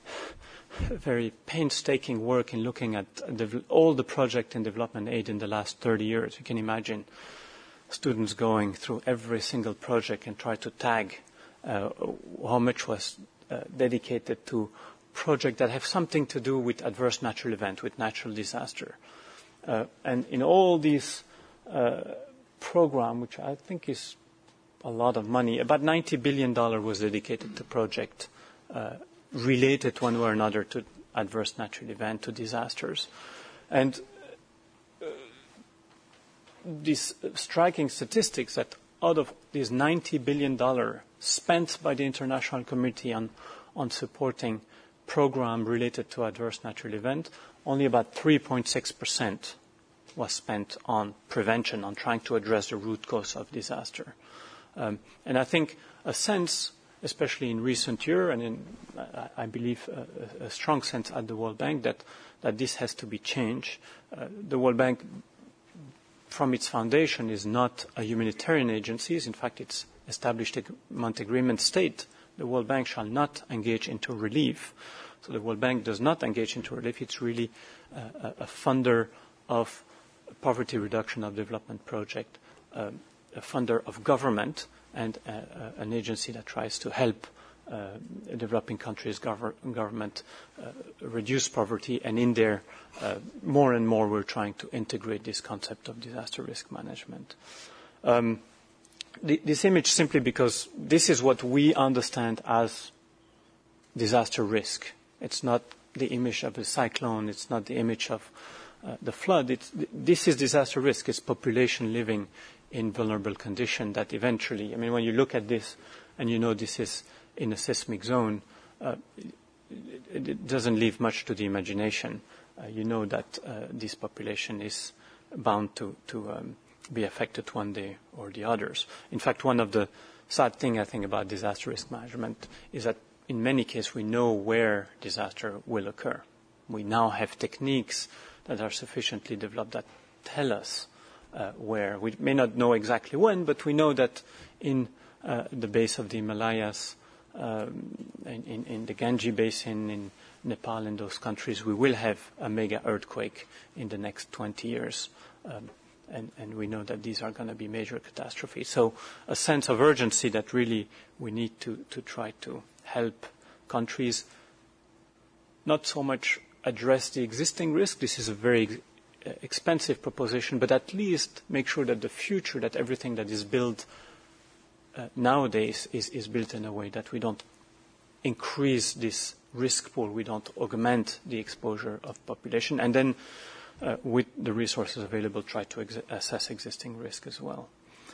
painstaking work in looking at all the project and development aid in the last 30 years. You can imagine students going through every single project and try to tag how much was dedicated to projects that have something to do with adverse natural event, with natural disaster. And in all these program, which I think is a lot of money. About $90 billion was dedicated to projects related one way or another to adverse natural event, to disasters. And these striking statistics that out of these $90 billion spent by the international community on supporting programs related to adverse natural event, only about 3.6% was spent on prevention, on trying to address the root cause of disaster. And I think a sense, especially in recent years, and I believe a strong sense at the World Bank that this has to be changed. The World Bank, from its foundation, is not a humanitarian agency. In fact, it's established among agreement state. The World Bank shall not engage into relief. So the World Bank does not engage into relief. It's really a funder of poverty reduction of development project, a funder of government, and an agency that tries to help developing countries' government reduce poverty. And in there, more and more, we're trying to integrate this concept of disaster risk management. This image simply because this is what we understand as disaster risk. It's not the image of a cyclone. It's not the image of the flood. This is disaster risk. It's population living in vulnerable condition that eventually, I mean, when you look at this and you know this is in a seismic zone, it doesn't leave much to the imagination. You know that this population is bound to be affected one day or the others. In fact, one of the sad things I think about disaster risk management is that in many cases we know where disaster will occur. We now have techniques that are sufficiently developed that tell us where. We may not know exactly when, but we know that in the base of the Himalayas, in the Ganges Basin, in Nepal, in those countries, we will have a mega earthquake in the next 20 years. And we know that these are going to be major catastrophes. So a sense of urgency that really we need to try to help countries not so much address the existing risk. This is a very expensive proposition, but at least make sure that the future, that everything that is built nowadays is built in a way that we don't increase this risk pool, we don't augment the exposure of population, and then with the resources available, try to assess existing risk as well.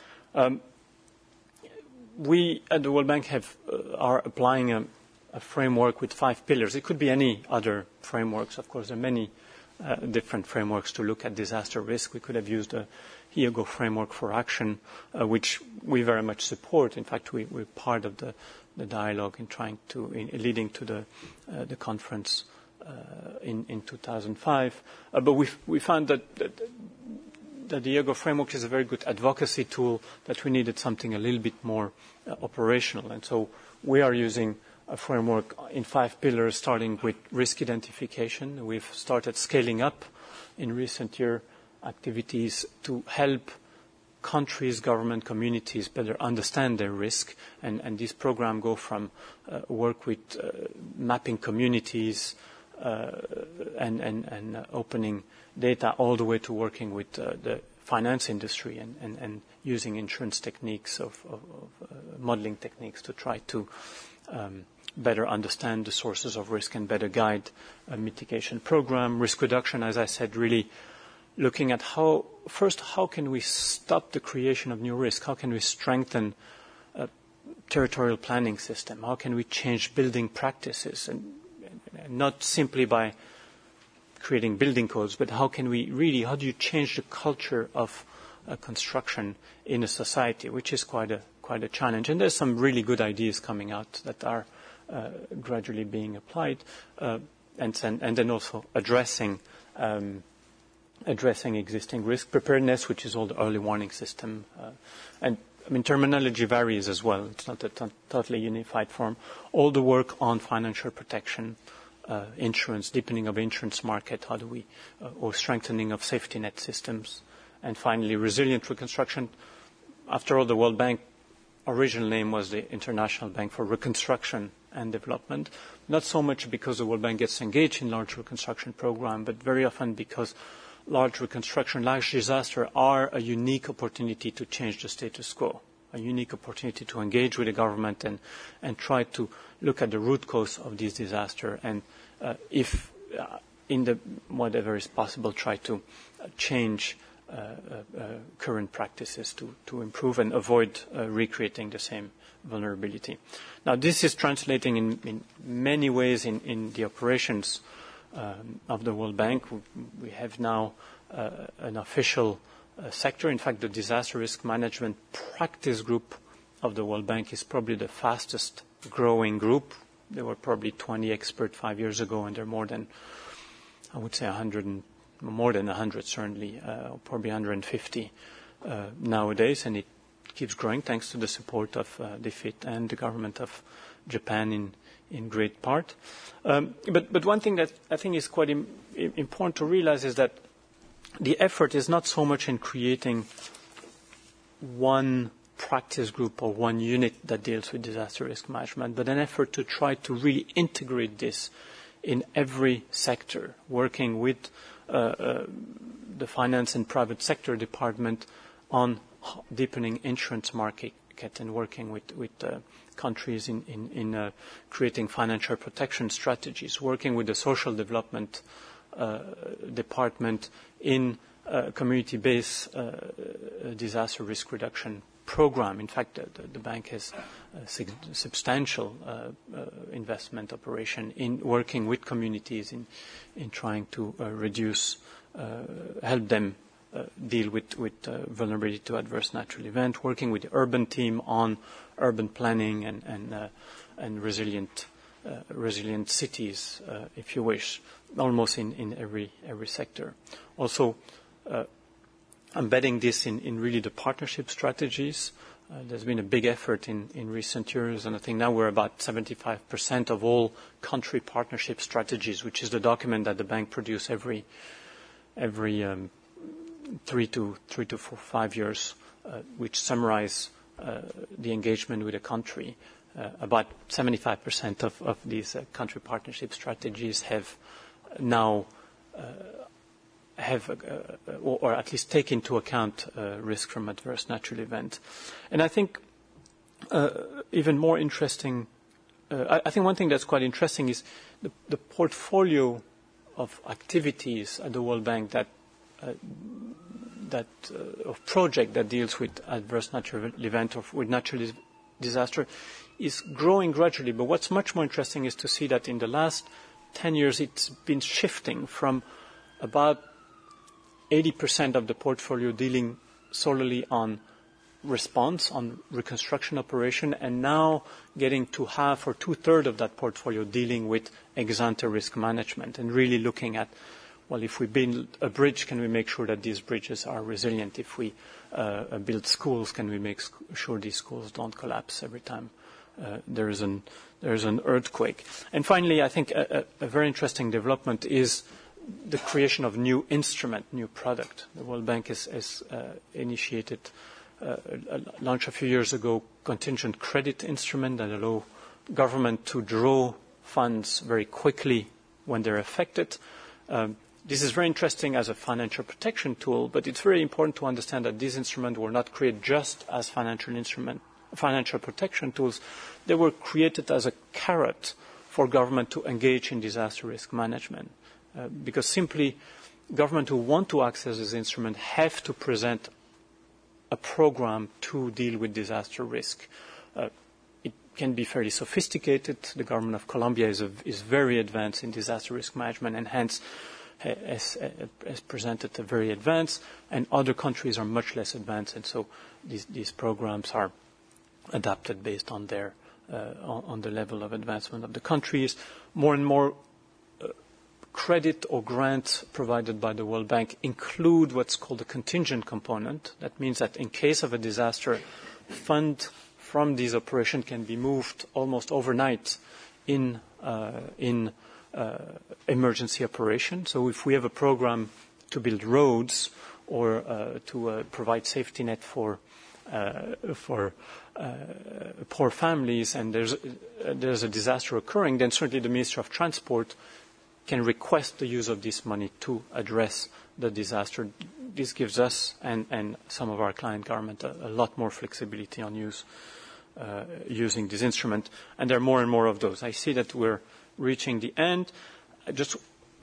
We at the World Bank are applying a framework with 5 pillars. It could be any other frameworks. Of course, there are many different frameworks to look at disaster risk. We could have used a HIAGO framework for action, which we very much support. In fact, we're part of the dialogue in leading to the conference in 2005. But we found that the HIAGO framework is a very good advocacy tool, that we needed something a little bit more operational. And so we are using a framework in 5 pillars, starting with risk identification. We've started scaling up in recent year activities to help countries, government, communities better understand their risk. And this program go from work with mapping communities and opening data all the way to working with the finance industry and using insurance techniques of modeling techniques to try to better understand the sources of risk and better guide a mitigation program. Risk reduction, as I said, really looking at how can we stop the creation of new risk? How can we strengthen a territorial planning system? How can we change building practices? And not simply by creating building codes, but how do you change the culture of construction in a society, which is quite a challenge. And there's some really good ideas coming out that are gradually being applied, and then also addressing existing risk preparedness, which is all the early warning system. And I mean, terminology varies as well. It's not a totally unified form. All the work on financial protection, insurance, deepening of insurance market, or strengthening of safety net systems, and finally resilient reconstruction. After all, the World Bank original name was the International Bank for Reconstruction and Development, not so much because the World Bank gets engaged in large reconstruction program, but very often because large reconstruction, large disaster are a unique opportunity to change the status quo, a unique opportunity to engage with the government and try to look at the root cause of this disaster and if in the whatever is possible, try to change current practices to improve and avoid recreating the same vulnerability. Now, this is translating in many ways in the operations of the World Bank. We have now an official sector. In fact, the disaster risk management practice group of the World Bank is probably the fastest growing group. There were probably 20 experts 5 years ago, and there are more than, I would say, 100, more than 100 certainly, probably 150 nowadays, and it keeps growing thanks to the support of DFID and the government of Japan in great part. But one thing that I think is quite important to realize is that the effort is not so much in creating one practice group or one unit that deals with disaster risk management, but an effort to try to really integrate this in every sector, working with the finance and private sector department on deepening insurance market and working with countries in creating financial protection strategies, working with the social development department in community-based disaster risk reduction program. In fact, the bank has a substantial investment operation in working with communities in trying to reduce, help them deal with vulnerability to adverse natural event, working with the urban team on urban planning and resilient cities, if you wish, almost in every sector. Also, embedding this in really the partnership strategies. There's been a big effort in recent years, and I think now we're about 75% of all country partnership strategies, which is the document that the bank produces every 3 to 5 years, which summarize the engagement with a country. About 75% of these country partnership strategies have now or at least take into account risk from adverse natural event. And I think even more interesting, I think one thing that's quite interesting is the portfolio of activities at the World Bank of project that deals with adverse natural event or with natural disaster is growing gradually. But what's much more interesting is to see that in the last 10 years it's been shifting from about 80% of the portfolio dealing solely on response, on reconstruction operation, and now getting to half or two-thirds of that portfolio dealing with ex-ante risk management and really looking at, well, if we build a bridge, can we make sure that these bridges are resilient? If we build schools, can we make sure these schools don't collapse every time there's an earthquake? And finally, I think a very interesting development is the creation of new instrument, new product. The World Bank has initiated, launched a few years ago, contingent credit instrument that allow government to draw funds very quickly when they're affected. This is very interesting as a financial protection tool, but it's very important to understand that these instruments were not created just as financial protection tools. They were created as a carrot for government to engage in disaster risk management. Because simply government who want to access this instrument have to present a program to deal with disaster risk. It can be fairly sophisticated. The government of Colombia is very advanced in disaster risk management and hence has presented a very advanced, and other countries are much less advanced, and so these programs are adapted based on their on the level of advancement of the countries. More and more credit or grants provided by the World Bank include what's called a contingent component. That means that in case of a disaster, fund from these operations can be moved almost overnight in emergency operation. So if we have a program to build roads or to provide safety net for poor families, and there's a disaster occurring, then certainly the Minister of Transport can request the use of this money to address the disaster. This gives us and some of our client government a lot more flexibility on using this instrument, and there are more and more of those. I see that we're reaching the end. Just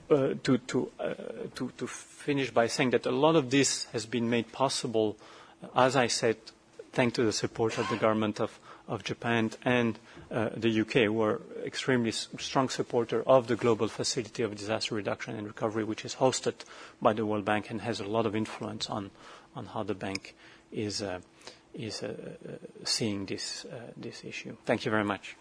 to finish by saying that a lot of this has been made possible, as I said, thanks to the support of the government of Japan and the UK, who are extremely strong supporter of the Global Facility of Disaster Reduction and Recovery, which is hosted by the World Bank and has a lot of influence on how the bank is seeing this issue. Thank you very much.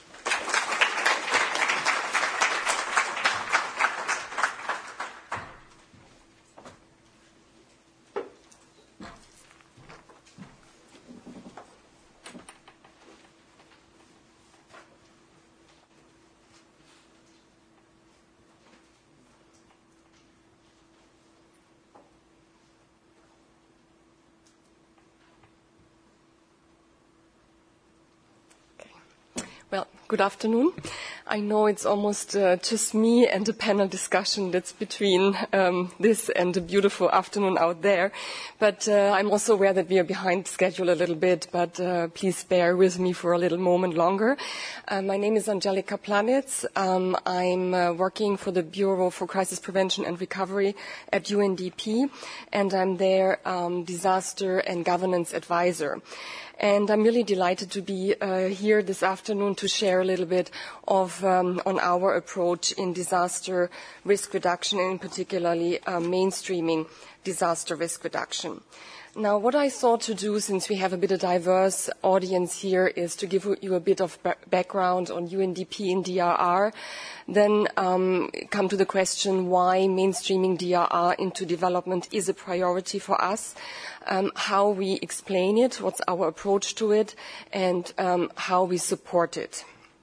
Well, good afternoon. I know it's almost just me and a panel discussion that's between this and the beautiful afternoon out there. But I'm also aware that we are behind schedule a little bit, but please bear with me for a little moment longer. My name is Angelika Planitz. I'm working for the Bureau for Crisis Prevention and Recovery at UNDP, and I'm their disaster and governance advisor. And I'm really delighted to be here this afternoon to share a little bit of on our approach in disaster risk reduction, and particularly mainstreaming disaster risk reduction. Now, what I thought to do, since we have a bit of diverse audience here, is to give you a bit of background on UNDP and DRR, then come to the question why mainstreaming DRR into development is a priority for us, how we explain it, what's our approach to it, and how we support it.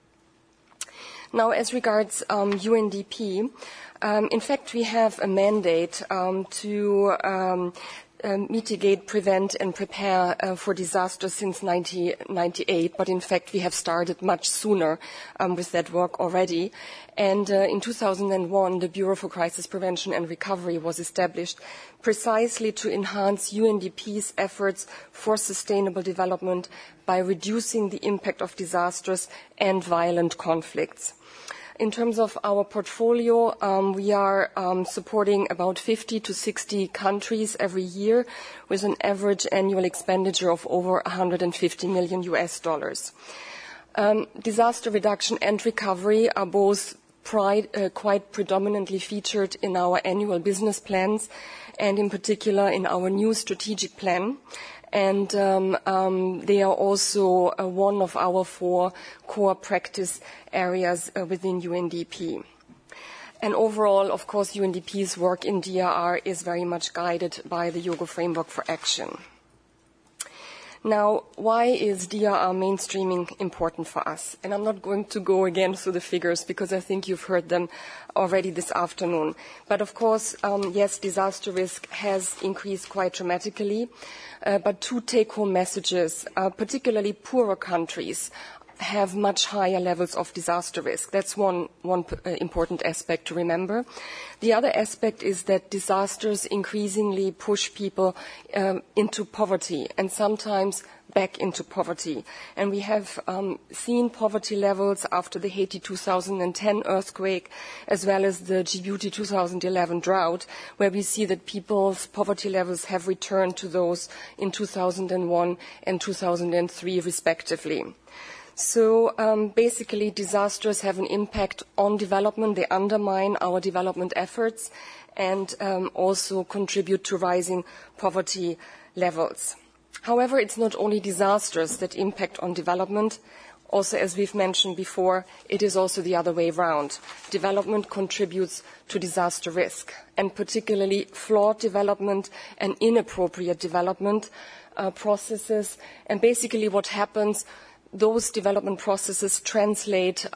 Now, as regards UNDP, in fact, we have a mandate to mitigate, prevent, and prepare for disaster since 1998, but in fact we have started much sooner with that work already. And in 2001, the Bureau for Crisis Prevention and Recovery was established precisely to enhance UNDP's efforts for sustainable development by reducing the impact of disasters and violent conflicts. In terms of our portfolio, we are supporting about 50 to 60 countries every year with an average annual expenditure of over $150 million US. Disaster reduction and recovery are both quite predominantly featured in our annual business plans and in particular in our new strategic plan. And they are also one of our 4 core practice areas within UNDP. And overall, of course, UNDP's work in DRR is very much guided by the Hyogo Framework for Action. Now, why is DRR mainstreaming important for us? And I'm not going to go again through the figures because I think you've heard them already this afternoon. But of course, yes, disaster risk has increased quite dramatically. But 2 take-home messages, particularly poorer countries have much higher levels of disaster risk. That's one important aspect to remember. The other aspect is that disasters increasingly push people into poverty and sometimes back into poverty. And we have seen poverty levels after the Haiti 2010 earthquake as well as the Djibouti 2011 drought, where we see that people's poverty levels have returned to those in 2001 and 2003 respectively. So basically disasters have an impact on development. They undermine our development efforts and also contribute to rising poverty levels. However, it's not only disasters that impact on development. Also, as we've mentioned before, it is also the other way around. Development contributes to disaster risk, and particularly flawed development and inappropriate development processes. And basically what happens, those development processes translate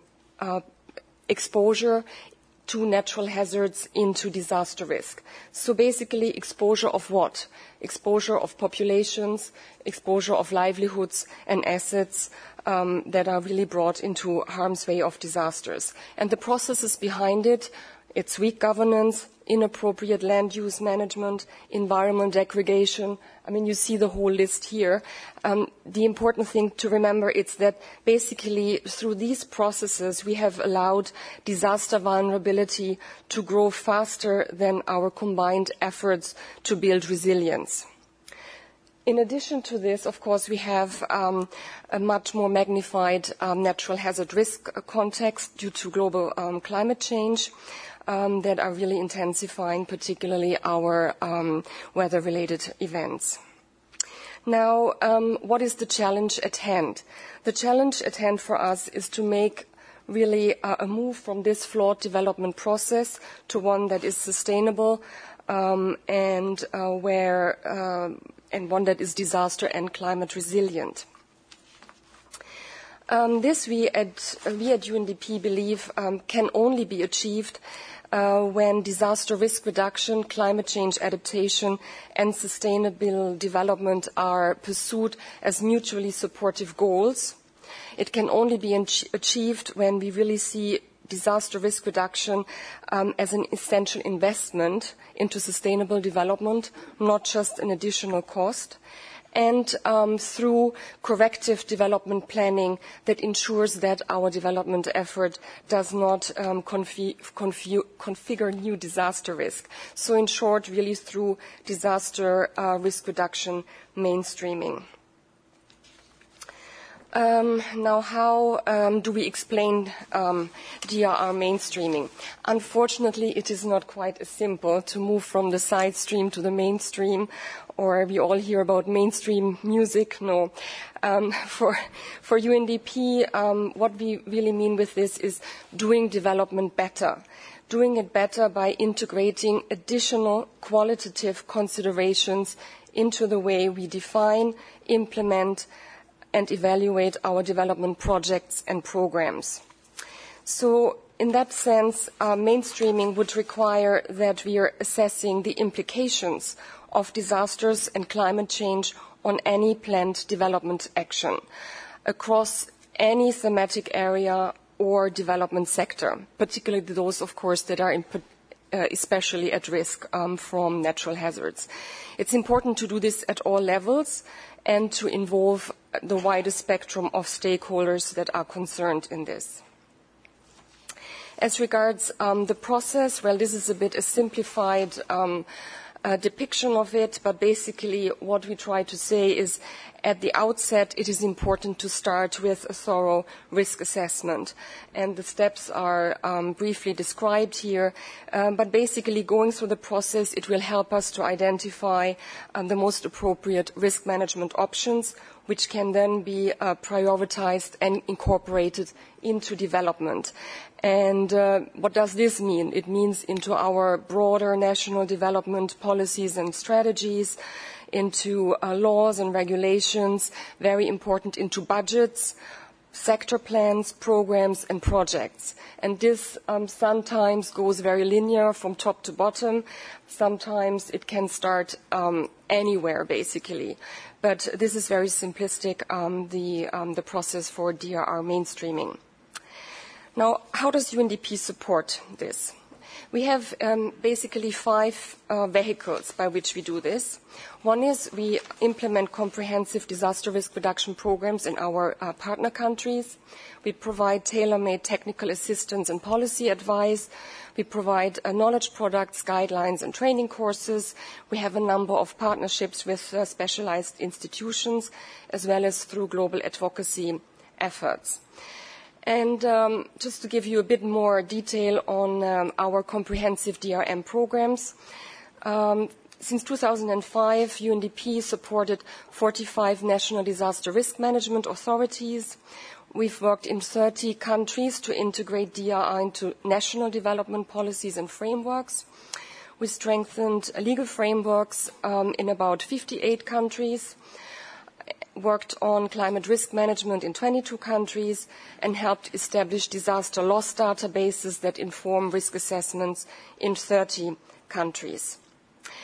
exposure to natural hazards into disaster risk. So basically exposure of what? Exposure of populations, exposure of livelihoods and assets that are really brought into harm's way of disasters. And the processes behind it It's weak governance, inappropriate land use management, environment degradation. I mean, you see the whole list here. The important thing to remember is that basically through these processes we have allowed disaster vulnerability to grow faster than our combined efforts to build resilience. In addition to this, of course, we have a much more magnified natural hazard risk context due to global climate change that are really intensifying, particularly our weather-related events. Now, what is the challenge at hand? The challenge at hand for us is to make really a move from this flawed development process to one that is sustainable and one that is disaster and climate resilient. This we at UNDP believe can only be achieved when disaster risk reduction, climate change adaptation and sustainable development are pursued as mutually supportive goals. It can only be achieved when we really see disaster risk reduction as an essential investment into sustainable development, not just an additional cost, and through corrective development planning that ensures that our development effort does not configure new disaster risk. So in short, really through disaster risk reduction mainstreaming. Now, how do we explain DRR mainstreaming? Unfortunately, it is not quite as simple to move from the side stream to the mainstream, or we all hear about mainstream music. No. For UNDP, what we really mean with this is doing development better. Doing it better by integrating additional qualitative considerations into the way we define, implement, and evaluate our development projects and programs. So in that sense, mainstreaming would require that we are assessing the implications of disasters and climate change on any planned development action across any thematic area or development sector, particularly those, of course, that are especially at risk from natural hazards. It's important to do this at all levels and to involve the widest spectrum of stakeholders that are concerned in this. As regards the process, well, this is a bit a simplified depiction of it, but basically what we try to say is at the outset it is important to start with a thorough risk assessment. And the steps are briefly described here, but basically going through the process it will help us to identify the most appropriate risk management options, which can then be prioritized and incorporated into development. And what does this mean? It means into our broader national development policies and strategies, into laws and regulations, very important into budgets, sector plans, programs and projects. And this sometimes goes very linear from top to bottom. Sometimes it can start anywhere, basically. But this is very simplistic, the process for DRR mainstreaming. Now, how does UNDP support this? We have basically 5 vehicles by which we do this. One is we implement comprehensive disaster risk reduction programs in our partner countries. We provide tailor-made technical assistance and policy advice. We provide knowledge products, guidelines and training courses. We have a number of partnerships with specialized institutions as well as through global advocacy efforts. And just to give you a bit more detail on our comprehensive DRM programs, since 2005, UNDP supported 45 national disaster risk management authorities. We've worked in 30 countries to integrate DRR into national development policies and frameworks. We strengthened legal frameworks in about 58 countries, worked on climate risk management in 22 countries, and helped establish disaster loss databases that inform risk assessments in 30 countries.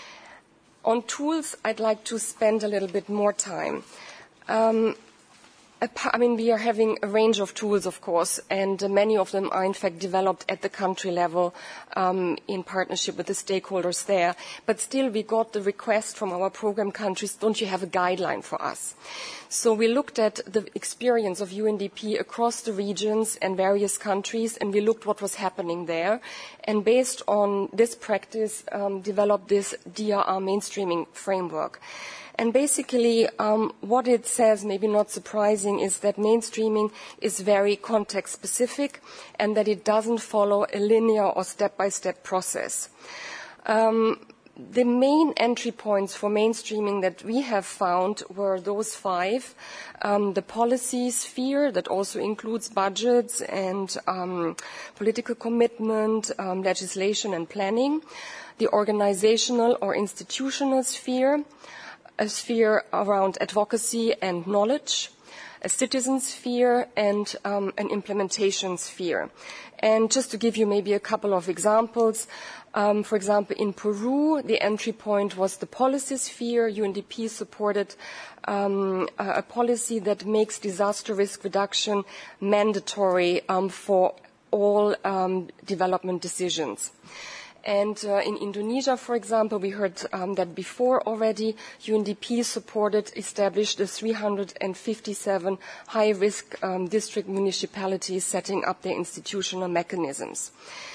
On tools, I'd like to spend a little bit more time. we are having a range of tools, of course, and many of them are in fact developed at the country level in partnership with the stakeholders there. But still, we got the request from our program countries, don't you have a guideline for us? So we looked at the experience of UNDP across the regions and various countries, and we looked what was happening there. And based on this practice, developed this DRR mainstreaming framework. And basically, what it says, maybe not surprising, is that mainstreaming is very context-specific and that it doesn't follow a linear or step-by-step process. The main entry points for mainstreaming that we have found were those 5. The policy sphere, that also includes budgets and political commitment, legislation and planning. The organizational or institutional sphere, a sphere around advocacy and knowledge, a citizen sphere, and an implementation sphere. And just to give you maybe a couple of examples, for example, in Peru, the entry point was the policy sphere. UNDP supported a policy that makes disaster risk reduction mandatory for all development decisions. And in Indonesia, for example, we heard that before already, UNDP established the 357 high-risk district municipalities setting up their institutional mechanisms.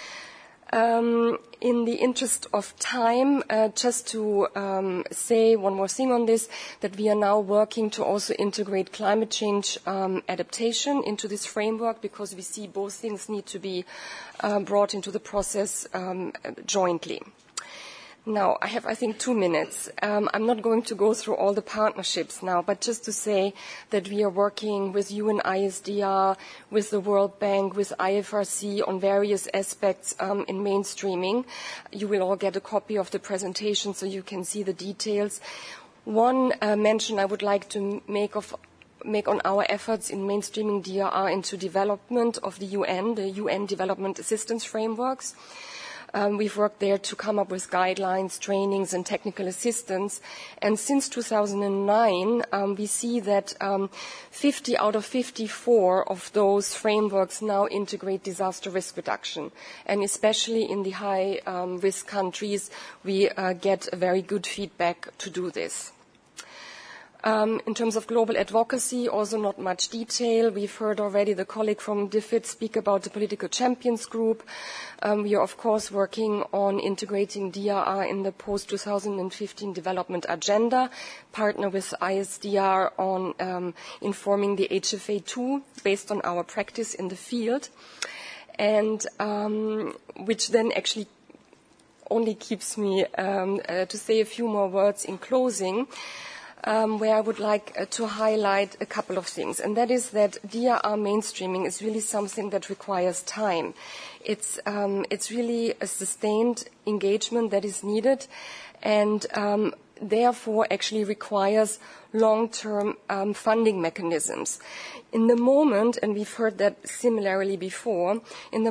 In the interest of time, just to say one more thing on this, that we are now working to also integrate climate change adaptation into this framework, because we see both things need to be brought into the process jointly. Now, I have, I think, 2 minutes. I'm not going to go through all the partnerships now, but just to say that we are working with UNISDR, with the World Bank, with IFRC on various aspects in mainstreaming. You will all get a copy of the presentation so you can see the details. One mention I would like to make on our efforts in mainstreaming DRR into development of the UN Development Assistance Frameworks. We've worked there to come up with guidelines, trainings, and technical assistance. And since 2009, we see that 50 out of 54 of those frameworks now integrate disaster risk reduction. And especially in the high-risk countries, we get very good feedback to do this. In terms of global advocacy, also not much detail. We've heard already the colleague from DFID speak about the political champions group. We are, of course, working on integrating DRR in the post-2015 development agenda, partner with ISDR on informing the HFA2 based on our practice in the field, and which then actually only keeps me to say a few more words in closing. Where I would like to highlight a couple of things, and that is that DRR mainstreaming is really something that requires time. It's really a sustained engagement that is needed, and therefore actually requires long-term funding mechanisms. In the moment, and we've heard that similarly before, in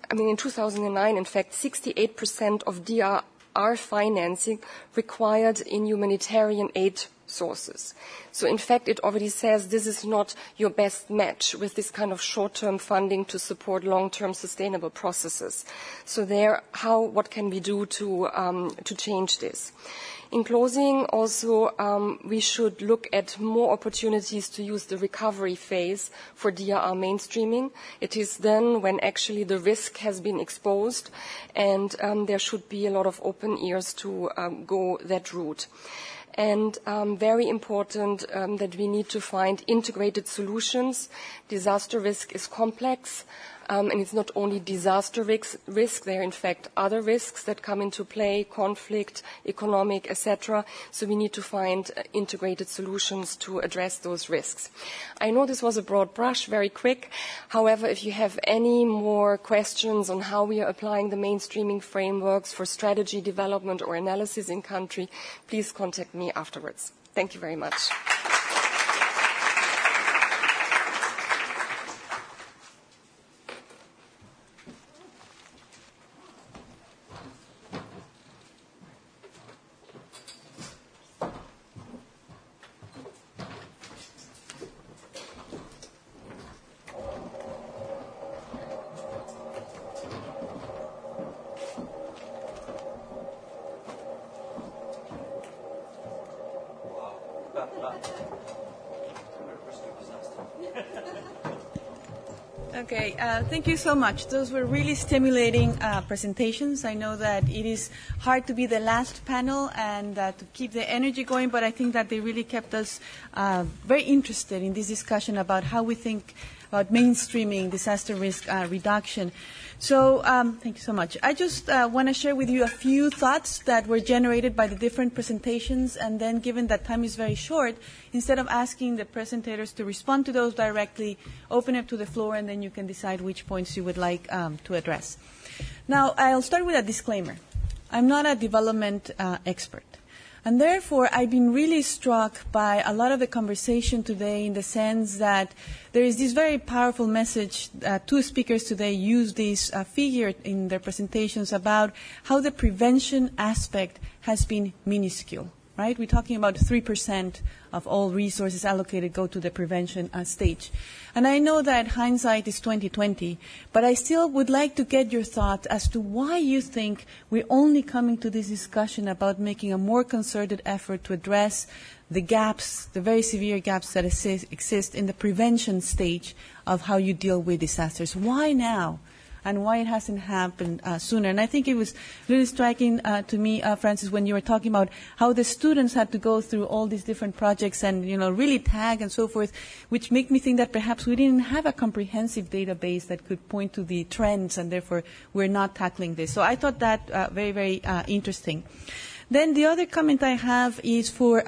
2009, in fact, 68% of DRR financing required in humanitarian aid sources. So in fact, it already says this is not your best match with this kind of short-term funding to support long-term sustainable processes. So what can we do to change this? In closing, also, we should look at more opportunities to use the recovery phase for DRR mainstreaming. It is then when actually the risk has been exposed, and there should be a lot of open ears to go that route. And very important that we need to find integrated solutions. Disaster risk is complex, and it's not only disaster risk. There are in fact other risks that come into play, conflict, economic, etc. So we need to find integrated solutions to address those risks. I know this was a broad brush, very quick. However, if you have any more questions on how we are applying the mainstreaming frameworks for strategy development or analysis in country, please contact me afterwards. Thank you very much. Okay, thank you so much. Those were really stimulating presentations. I know that it is hard to be the last panel and to keep the energy going, but I think that they really kept us very interested in this discussion about how we think about mainstreaming disaster risk reduction. So thank you so much. I just want to share with you a few thoughts that were generated by the different presentations, and then given that time is very short, instead of asking the presentators to respond to those directly, open it to the floor, and then you can decide which points you would like to address. Now, I'll start with a disclaimer. I'm not a development expert. And therefore, I've been really struck by a lot of the conversation today in the sense that there is this very powerful message. Two speakers today used this figure in their presentations about how the prevention aspect has been minuscule. Right? We're talking about 3% of all resources allocated go to the prevention stage. And I know that hindsight is 20/20, but I still would like to get your thoughts as to why you think we're only coming to this discussion about making a more concerted effort to address the gaps, the very severe gaps that exist in the prevention stage of how you deal with disasters. Why now? And why it hasn't happened sooner. And I think it was really striking to me, Francis, when you were talking about how the students had to go through all these different projects and, really tag and so forth, which make me think that perhaps we didn't have a comprehensive database that could point to the trends, and therefore we're not tackling this. So I thought that very, very interesting. Then the other comment I have is for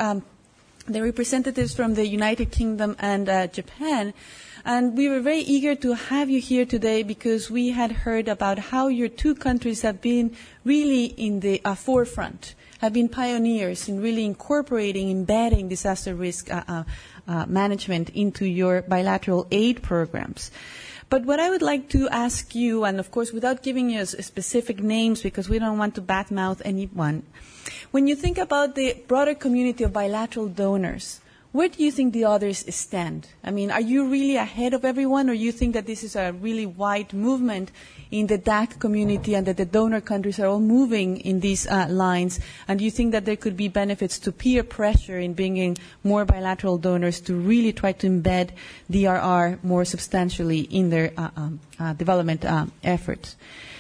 the representatives from the United Kingdom and Japan. And we were very eager to have you here today because we had heard about how your two countries have been really in the forefront, have been pioneers in really incorporating, embedding disaster risk management into your bilateral aid programs. But what I would like to ask you, and of course without giving you specific names because we don't want to badmouth anyone, when you think about the broader community of bilateral donors, where do you think the others stand? I mean, are you really ahead of everyone, or you think that this is a really wide movement in the DAC community and that the donor countries are all moving in these lines? And do you think that there could be benefits to peer pressure in bringing more bilateral donors to really try to embed DRR more substantially in their development efforts?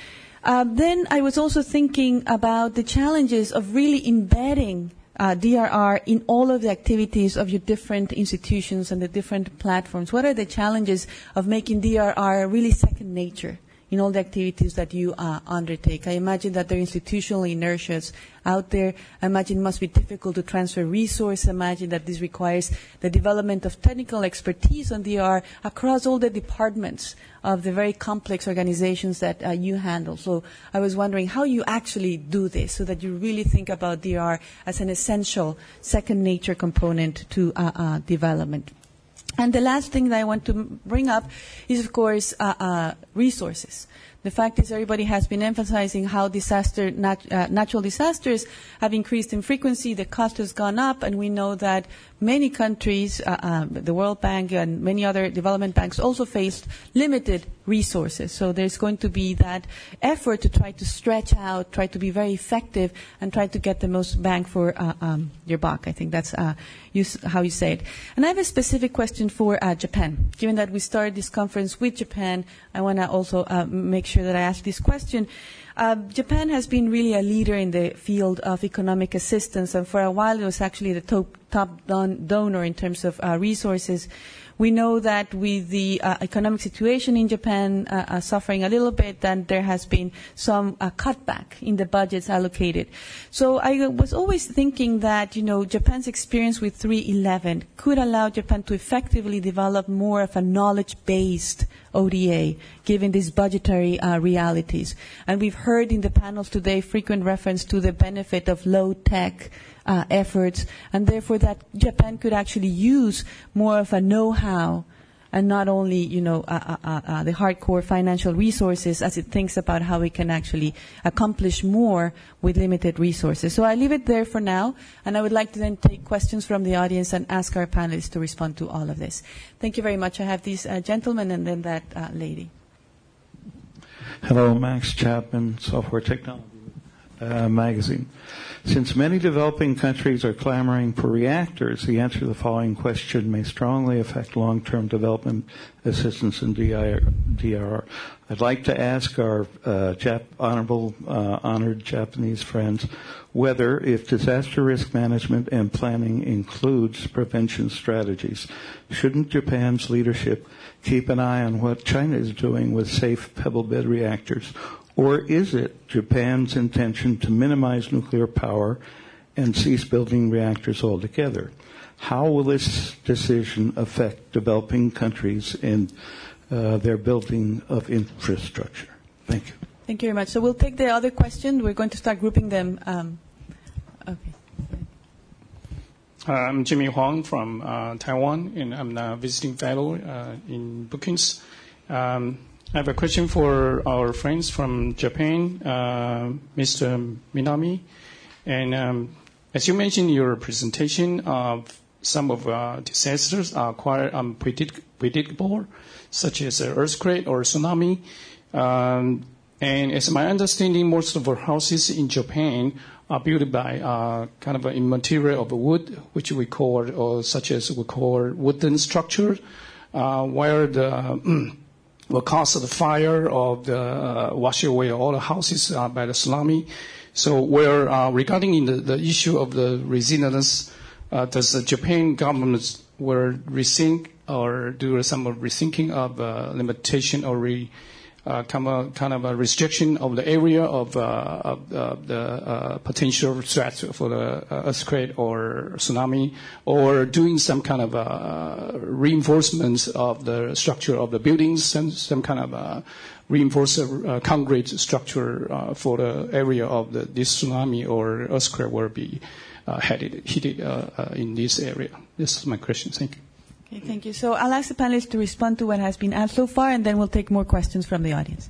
Then I was also thinking about the challenges of really embedding DRR in all of the activities of your different institutions and the different platforms. What are the challenges of making DRR really second nature in all the activities that you undertake? I imagine that there are institutional inertias out there. I imagine it must be difficult to transfer resources. I imagine that this requires the development of technical expertise on DRR across all the departments of the very complex organizations that you handle. So I was wondering how you actually do this so that you really think about DRR as an essential second nature component to development. And the last thing that I want to bring up is, of course, resources. The fact is everybody has been emphasizing how natural disasters have increased in frequency, the cost has gone up, and we know that many countries, the World Bank and many other development banks also faced limited resources. So there's going to be that effort to try to stretch out, try to be very effective, and try to get the most bang for your buck. I think that's how you say it. And I have a specific question for Japan. Given that we started this conference with Japan, I want to also make sure that I ask this question. Japan has been really a leader in the field of economic assistance, and for a while it was actually the top donor in terms of resources. We know that with the economic situation in Japan suffering a little bit, then there has been some cutback in the budgets allocated. So I was always thinking that, Japan's experience with 311 could allow Japan to effectively develop more of a knowledge-based ODA, given these budgetary realities. And we've heard in the panels today frequent reference to the benefit of low-tech efforts, and therefore that Japan could actually use more of a know-how and not only, the hardcore financial resources as it thinks about how we can actually accomplish more with limited resources. So I leave it there for now, and I would like to then take questions from the audience and ask our panelists to respond to all of this. Thank you very much. I have these gentlemen and then that lady. Hello, Max Chapman, Software Technology Magazine. Since many developing countries are clamoring for reactors, the answer to the following question may strongly affect long-term development assistance in DRR. I'd like to ask our honored Japanese friends whether, if disaster risk management and planning includes prevention strategies, shouldn't Japan's leadership keep an eye on what China is doing with safe pebble bed reactors? Or is it Japan's intention to minimize nuclear power and cease building reactors altogether? How will this decision affect developing countries in their building of infrastructure? Thank you. Thank you very much. So we'll take the other question. We're going to start grouping them. Okay. I'm Jimmy Huang from Taiwan, and I'm a visiting fellow in Brookings. I have a question for our friends from Japan, Mr. Minami. And as you mentioned in your presentation, some of disasters are quite unpredictable, such as an earthquake or tsunami. And as my understanding, most of our houses in Japan are built by kind of a material of wood, which we call, or such as we call wooden structure, where the cause of the fire of the wash away all the houses by the tsunami. So regarding in the issue of the resilience, does the Japan government will rethink or do some rethinking of limitation or kind of a restriction of the area of the potential threat for the earthquake or tsunami, or doing some kind of reinforcements of the structure of the buildings, some kind of reinforced concrete structure for the area of this tsunami or earthquake will be hit in this area. This is my question. Thank you. Okay, thank you. So I'll ask the panelists to respond to what has been asked so far, and then we'll take more questions from the audience.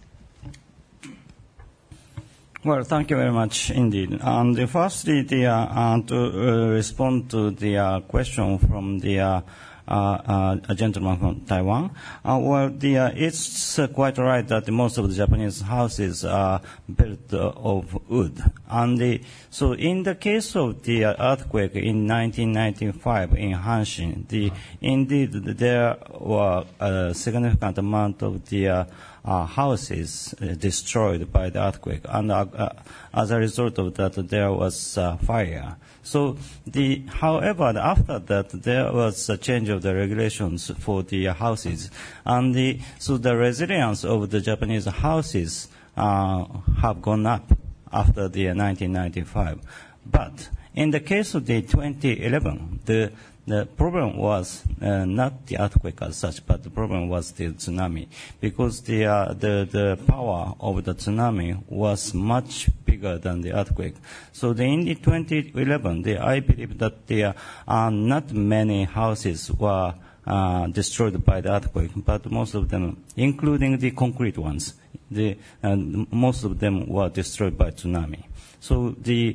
Well, thank you very much indeed. And firstly, to respond to the question from the a gentleman from Taiwan. It's quite right that most of the Japanese houses are built of wood. And so in the case of the earthquake in 1995 in Hanshin, indeed there were a significant amount of the houses destroyed by the earthquake. And as a result of that, there was fire. So, however, after that, there was a change of the regulations for the houses, and so the resilience of the Japanese houses have gone up after the 1995. But in the case of the 2011, the problem was not the earthquake as such, but the problem was the tsunami, because the power of the tsunami was much bigger than the earthquake. So in the 2011, I believe that not many houses were destroyed by the earthquake, but most of them, including the concrete ones, most of them were destroyed by tsunami. So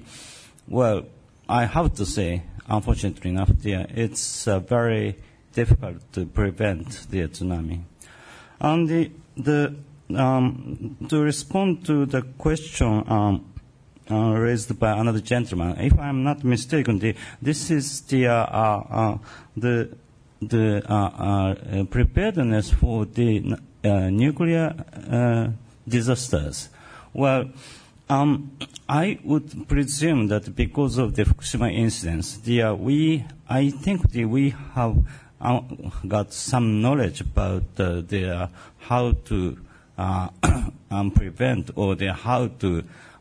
I have to say, unfortunately enough, it's very difficult to prevent the tsunami. And to respond to the question raised by another gentleman, if I'm not mistaken, this is the preparedness for the nuclear disasters. Well, I would presume that because of the Fukushima incidents, I think we have got some knowledge about how to prevent or how to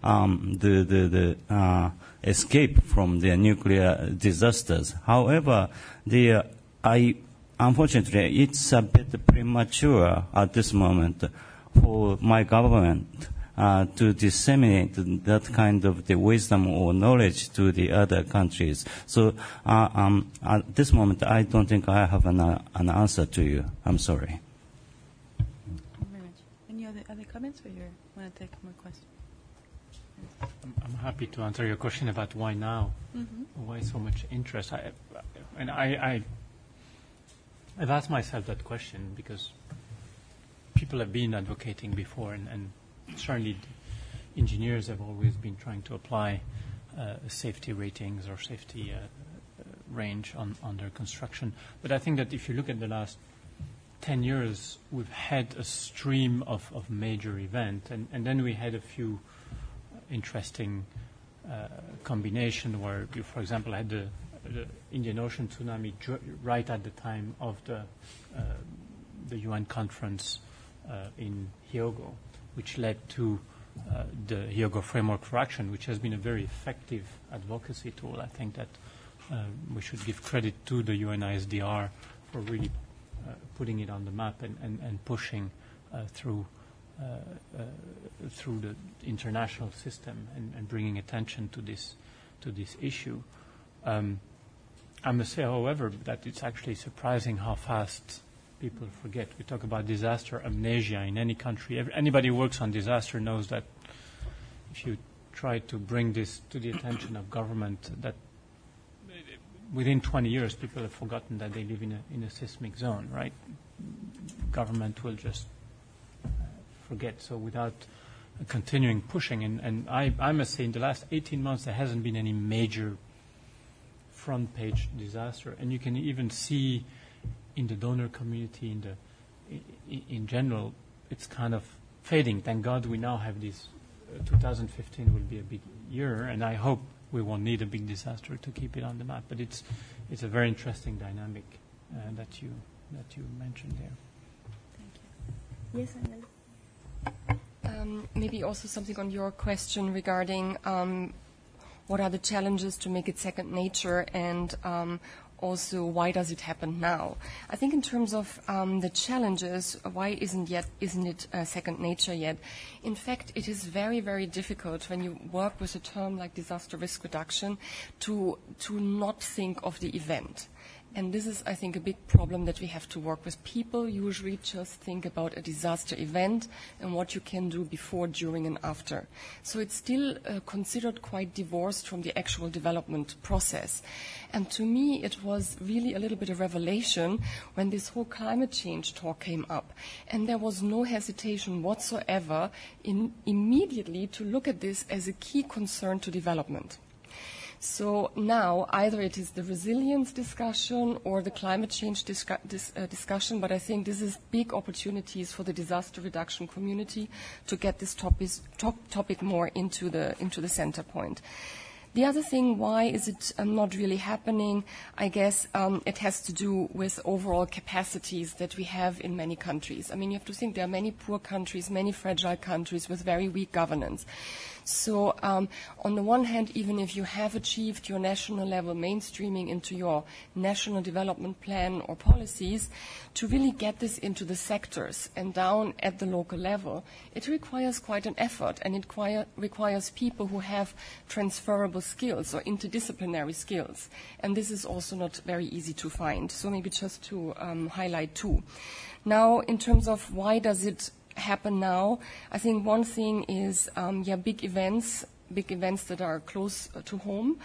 escape from the nuclear disasters. However, unfortunately, it's a bit premature at this moment for my government to disseminate that kind of the wisdom or knowledge to the other countries. So at this moment, I don't think I have an answer to you. I'm sorry. Thank you very much. Any other comments, or you want to take more questions? I'm happy to answer your question about why now, why so much interest. I've asked myself that question because people have been advocating before, and certainly engineers have always been trying to apply safety ratings or safety range on their construction. But I think that if you look at the last 10 years, we've had a stream of major events, and then we had a few interesting combination where you, for example, had the Indian Ocean tsunami right at the time of the UN conference in Hyogo, which led to the Hyogo Framework for Action, which has been a very effective advocacy tool. I think that we should give credit to the UNISDR for really putting it on the map and pushing through the international system and bringing attention to this issue. I must say, however, that it's actually surprising how fast people forget. We talk about disaster amnesia in any country. Anybody who works on disaster knows that if you try to bring this to the attention of government, that within 20 years people have forgotten that they live in a seismic zone, right? Government will just forget. So without continuing pushing, and I must say in the last 18 months there hasn't been any major front page disaster, and you can even see in the donor community, in general, it's kind of fading. Thank God we now have this. 2015 will be a big year, and I hope we won't need a big disaster to keep it on the map. But it's a very interesting dynamic that you mentioned there. Thank you. Yes, Angela. Maybe also something on your question regarding what are the challenges to make it second nature, and also why does it happen now? I think in terms of the challenges, why isn't it second nature yet? In fact, it is very, very difficult when you work with a term like disaster risk reduction to not think of the event. And this is, I think, a big problem that we have to work with. People usually just think about a disaster event and what you can do before, during, and after. So it's still considered quite divorced from the actual development process. And to me, it was really a little bit of revelation when this whole climate change talk came up. And there was no hesitation whatsoever immediately to look at this as a key concern to development. So now either it is the resilience discussion or the climate change discussion, but I think this is big opportunities for the disaster reduction community to get this topic more into the center point. The other thing, why is it not really happening? I guess it has to do with overall capacities that we have in many countries. I mean, you have to think there are many poor countries, many fragile countries with very weak governance. So on the one hand, even if you have achieved your national level mainstreaming into your national development plan or policies, to really get this into the sectors and down at the local level, it requires quite an effort, and it requires people who have transferable skills or interdisciplinary skills. And this is also not very easy to find. So maybe just to highlight two. Now, in terms of why does it happen now, I think one thing is big events that are close to home,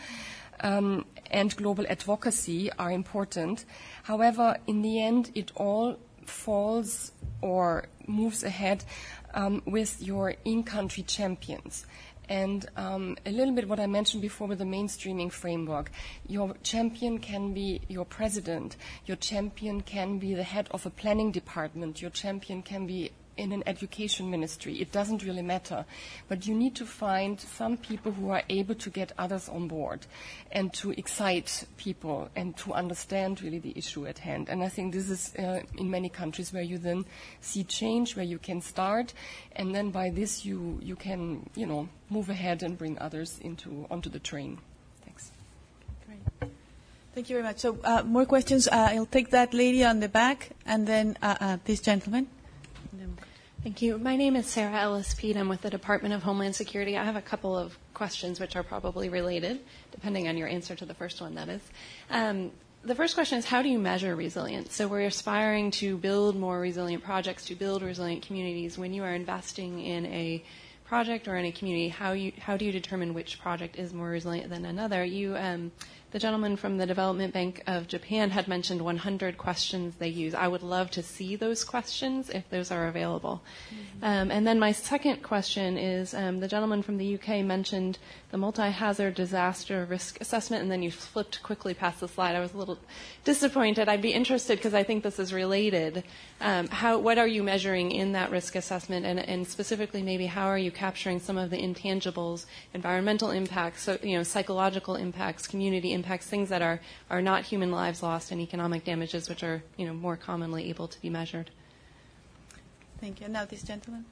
and global advocacy are important. However, in the end, it all falls or moves ahead with your in-country champions. And a little bit what I mentioned before with the mainstreaming framework. Your champion can be your president. Your champion can be the head of a planning department. Your champion can be in an education ministry. It doesn't really matter. But you need to find some people who are able to get others on board and to excite people and to understand really the issue at hand. And I think this is in many countries where you then see change, where you can start, and then by this you can, move ahead and bring others onto the train. Thanks. Great. Thank you very much. So more questions. I'll take that lady on the back, and then this gentleman. Thank you. My name is Sarah Ellis Pete. I'm with the Department of Homeland Security. I have a couple of questions which are probably related, depending on your answer to the first one, that is. The first question is, how do you measure resilience? So we're aspiring to build more resilient projects, to build resilient communities. When you are investing in a project or in a community, how do you determine which project is more resilient than another? You the gentleman from the Development Bank of Japan had mentioned 100 questions they use. I would love to see those questions if those are available. And then my second question is, the gentleman from the UK mentioned the multi-hazard disaster risk assessment, and then you flipped quickly past the slide. I was a little disappointed. I'd be interested, because I think this is related. What are you measuring in that risk assessment, and specifically maybe how are you capturing some of the intangibles, environmental impacts, so, psychological impacts, community impacts, things that are not human lives lost, and economic damages, which are more commonly able to be measured? Thank you. Now this gentleman.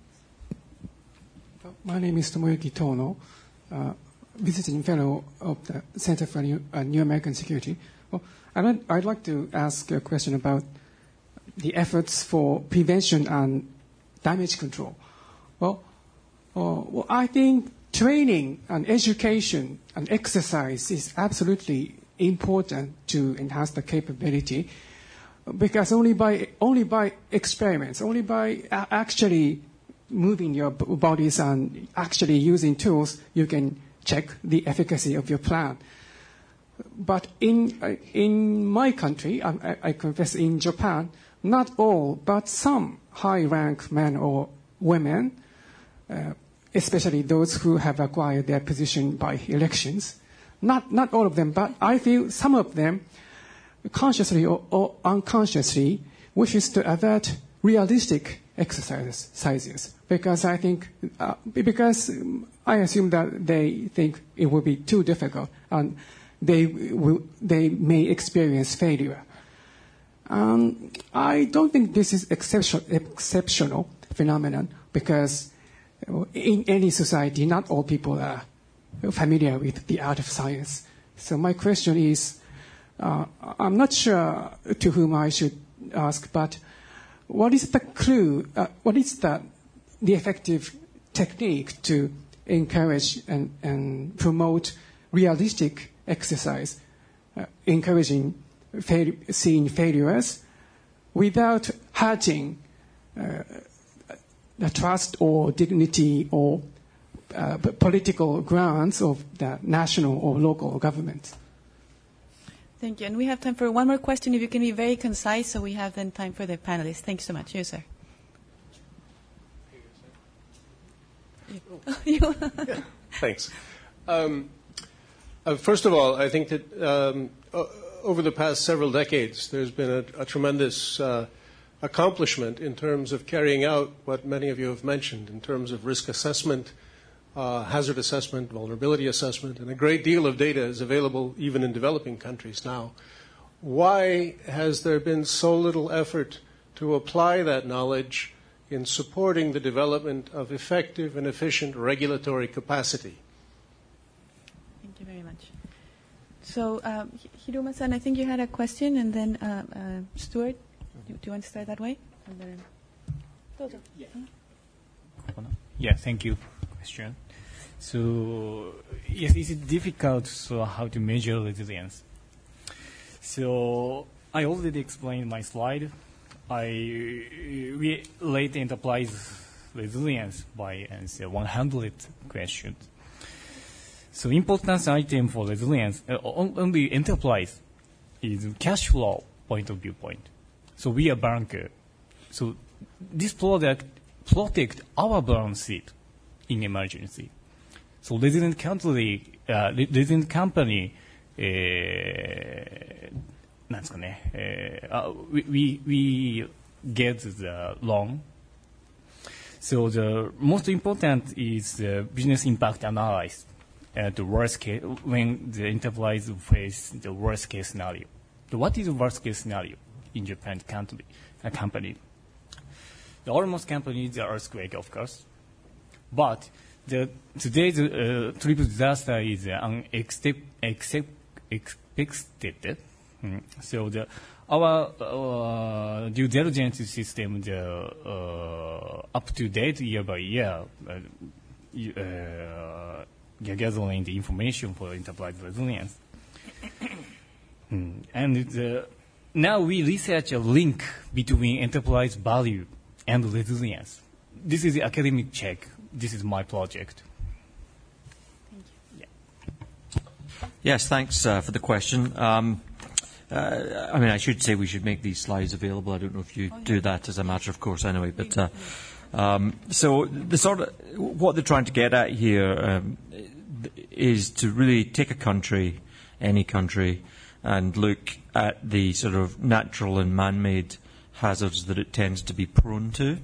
My name is Tomoyuki Tono, visiting fellow of the Center for New American Security. Well, I'd like to ask a question about the efforts for prevention and damage control. Well, I think training and education and exercise is absolutely important to enhance the capability, because only by experiments, only by actually moving your bodies and actually using tools, you can check the efficacy of your plan. But in my country, I confess in Japan, not all, but some high-rank men or women, especially those who have acquired their position by elections, not all of them, but I feel some of them, consciously or unconsciously, wishes to avert realistic exercises, because I assume that they think it will be too difficult and they may experience failure. I don't think this is exceptional phenomenon, because in any society, not all people are familiar with the art of science. So my question is, I'm not sure to whom I should ask, but what is the clue, what is the effective technique to encourage and promote realistic exercise, encouraging seeing failures without hurting the trust or dignity or political grounds of the national or local government? Thank you. And we have time for one more question, if you can be very concise, so we have then time for the panelists. Thank you so much. You, sir. Thanks. First of all, I think that over the past several decades, there's been a tremendous accomplishment in terms of carrying out what many of you have mentioned, in terms of risk assessment, hazard assessment, vulnerability assessment, and a great deal of data is available even in developing countries now. Why has there been so little effort to apply that knowledge in supporting the development of effective and efficient regulatory capacity? Thank you very much. So, Hiruma-san, I think you had a question, and then Stuart, do you want to start that way? And then... Yeah, thank you. Question. So, yes, it's difficult how to measure resilience. So, I already explained my slide. We rate enterprise resilience by answer 100 questions. So, importance item for resilience only enterprise is cash flow point of viewpoint. So, we are banker. So, this product protect our balance sheet in emergency. So resident company, なんですかね, we get the loan. So the most important is the business impact analysis. The worst case, when the enterprise face the worst case scenario. So what is the worst case scenario in Japan company? The almost company, the earthquake, of course. But today's triple disaster is unexpected. So our due diligence system, up to date year by year, gathering the information for enterprise resilience. And now we research a link between enterprise value and resilience. This is the academic check. This is my project. Thank you. Yeah. Yes, thanks for the question. I should say we should make these slides available. I don't know if you do that as a matter of course anyway. But so what they're trying to get at here is to really take a country, any country, and look at the sort of natural and man-made hazards that it tends to be prone to,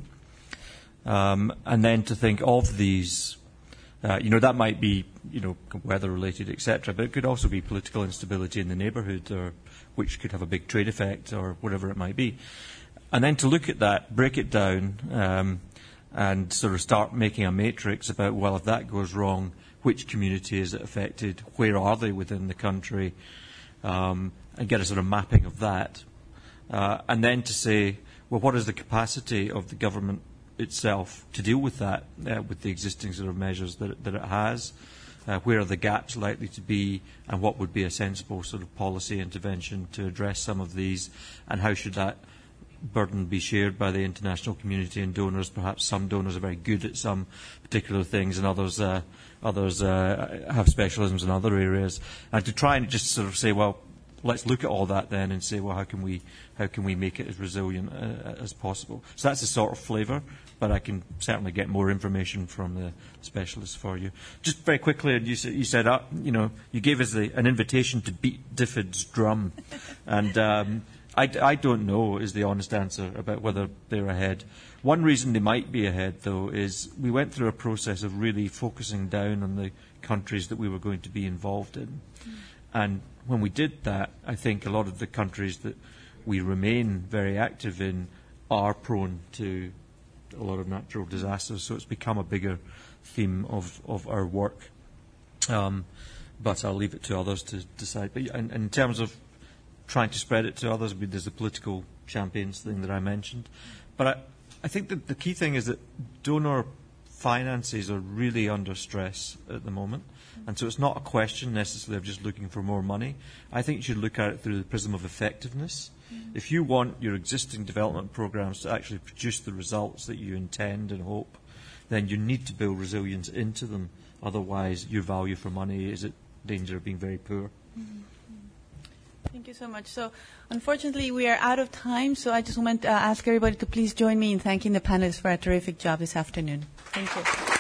and then to think of these. That might be, weather-related, etc., but it could also be political instability in the neighbourhood, or which could have a big trade effect, or whatever it might be. And then to look at that, break it down, and sort of start making a matrix about, well, if that goes wrong, which community is it affected, where are they within the country, and get a sort of mapping of that. And then to say, well, what is the capacity of the government itself to deal with that, with the existing sort of measures that it has, where are the gaps likely to be, and what would be a sensible sort of policy intervention to address some of these, and how should that burden be shared by the international community and donors. Perhaps some donors are very good at some particular things, and others have specialisms in other areas, and to try and just sort of say, well, let's look at all that then and say, well, how can we make it as resilient as possible? So that's the sort of flavour, but I can certainly get more information from the specialists for you. Just very quickly, you said you gave us an invitation to beat DFID's drum, and I don't know is the honest answer about whether they're ahead. One reason they might be ahead, though, is we went through a process of really focusing down on the countries that we were going to be involved in. And when we did that, I think a lot of the countries that we remain very active in are prone to a lot of natural disasters. So it's become a bigger theme of our work. But I'll leave it to others to decide. But in terms of trying to spread it to others, there's the political champions thing that I mentioned. But I think that the key thing is that donor finances are really under stress at the moment. And so it's not a question necessarily of just looking for more money. I think you should look at it through the prism of effectiveness. If you want your existing development programs to actually produce the results that you intend and hope, then you need to build resilience into them. Otherwise, your value for money is at danger of being very poor. Thank you so much. So, unfortunately, we are out of time, so I just want to ask everybody to please join me in thanking the panelists for a terrific job this afternoon. Thank you.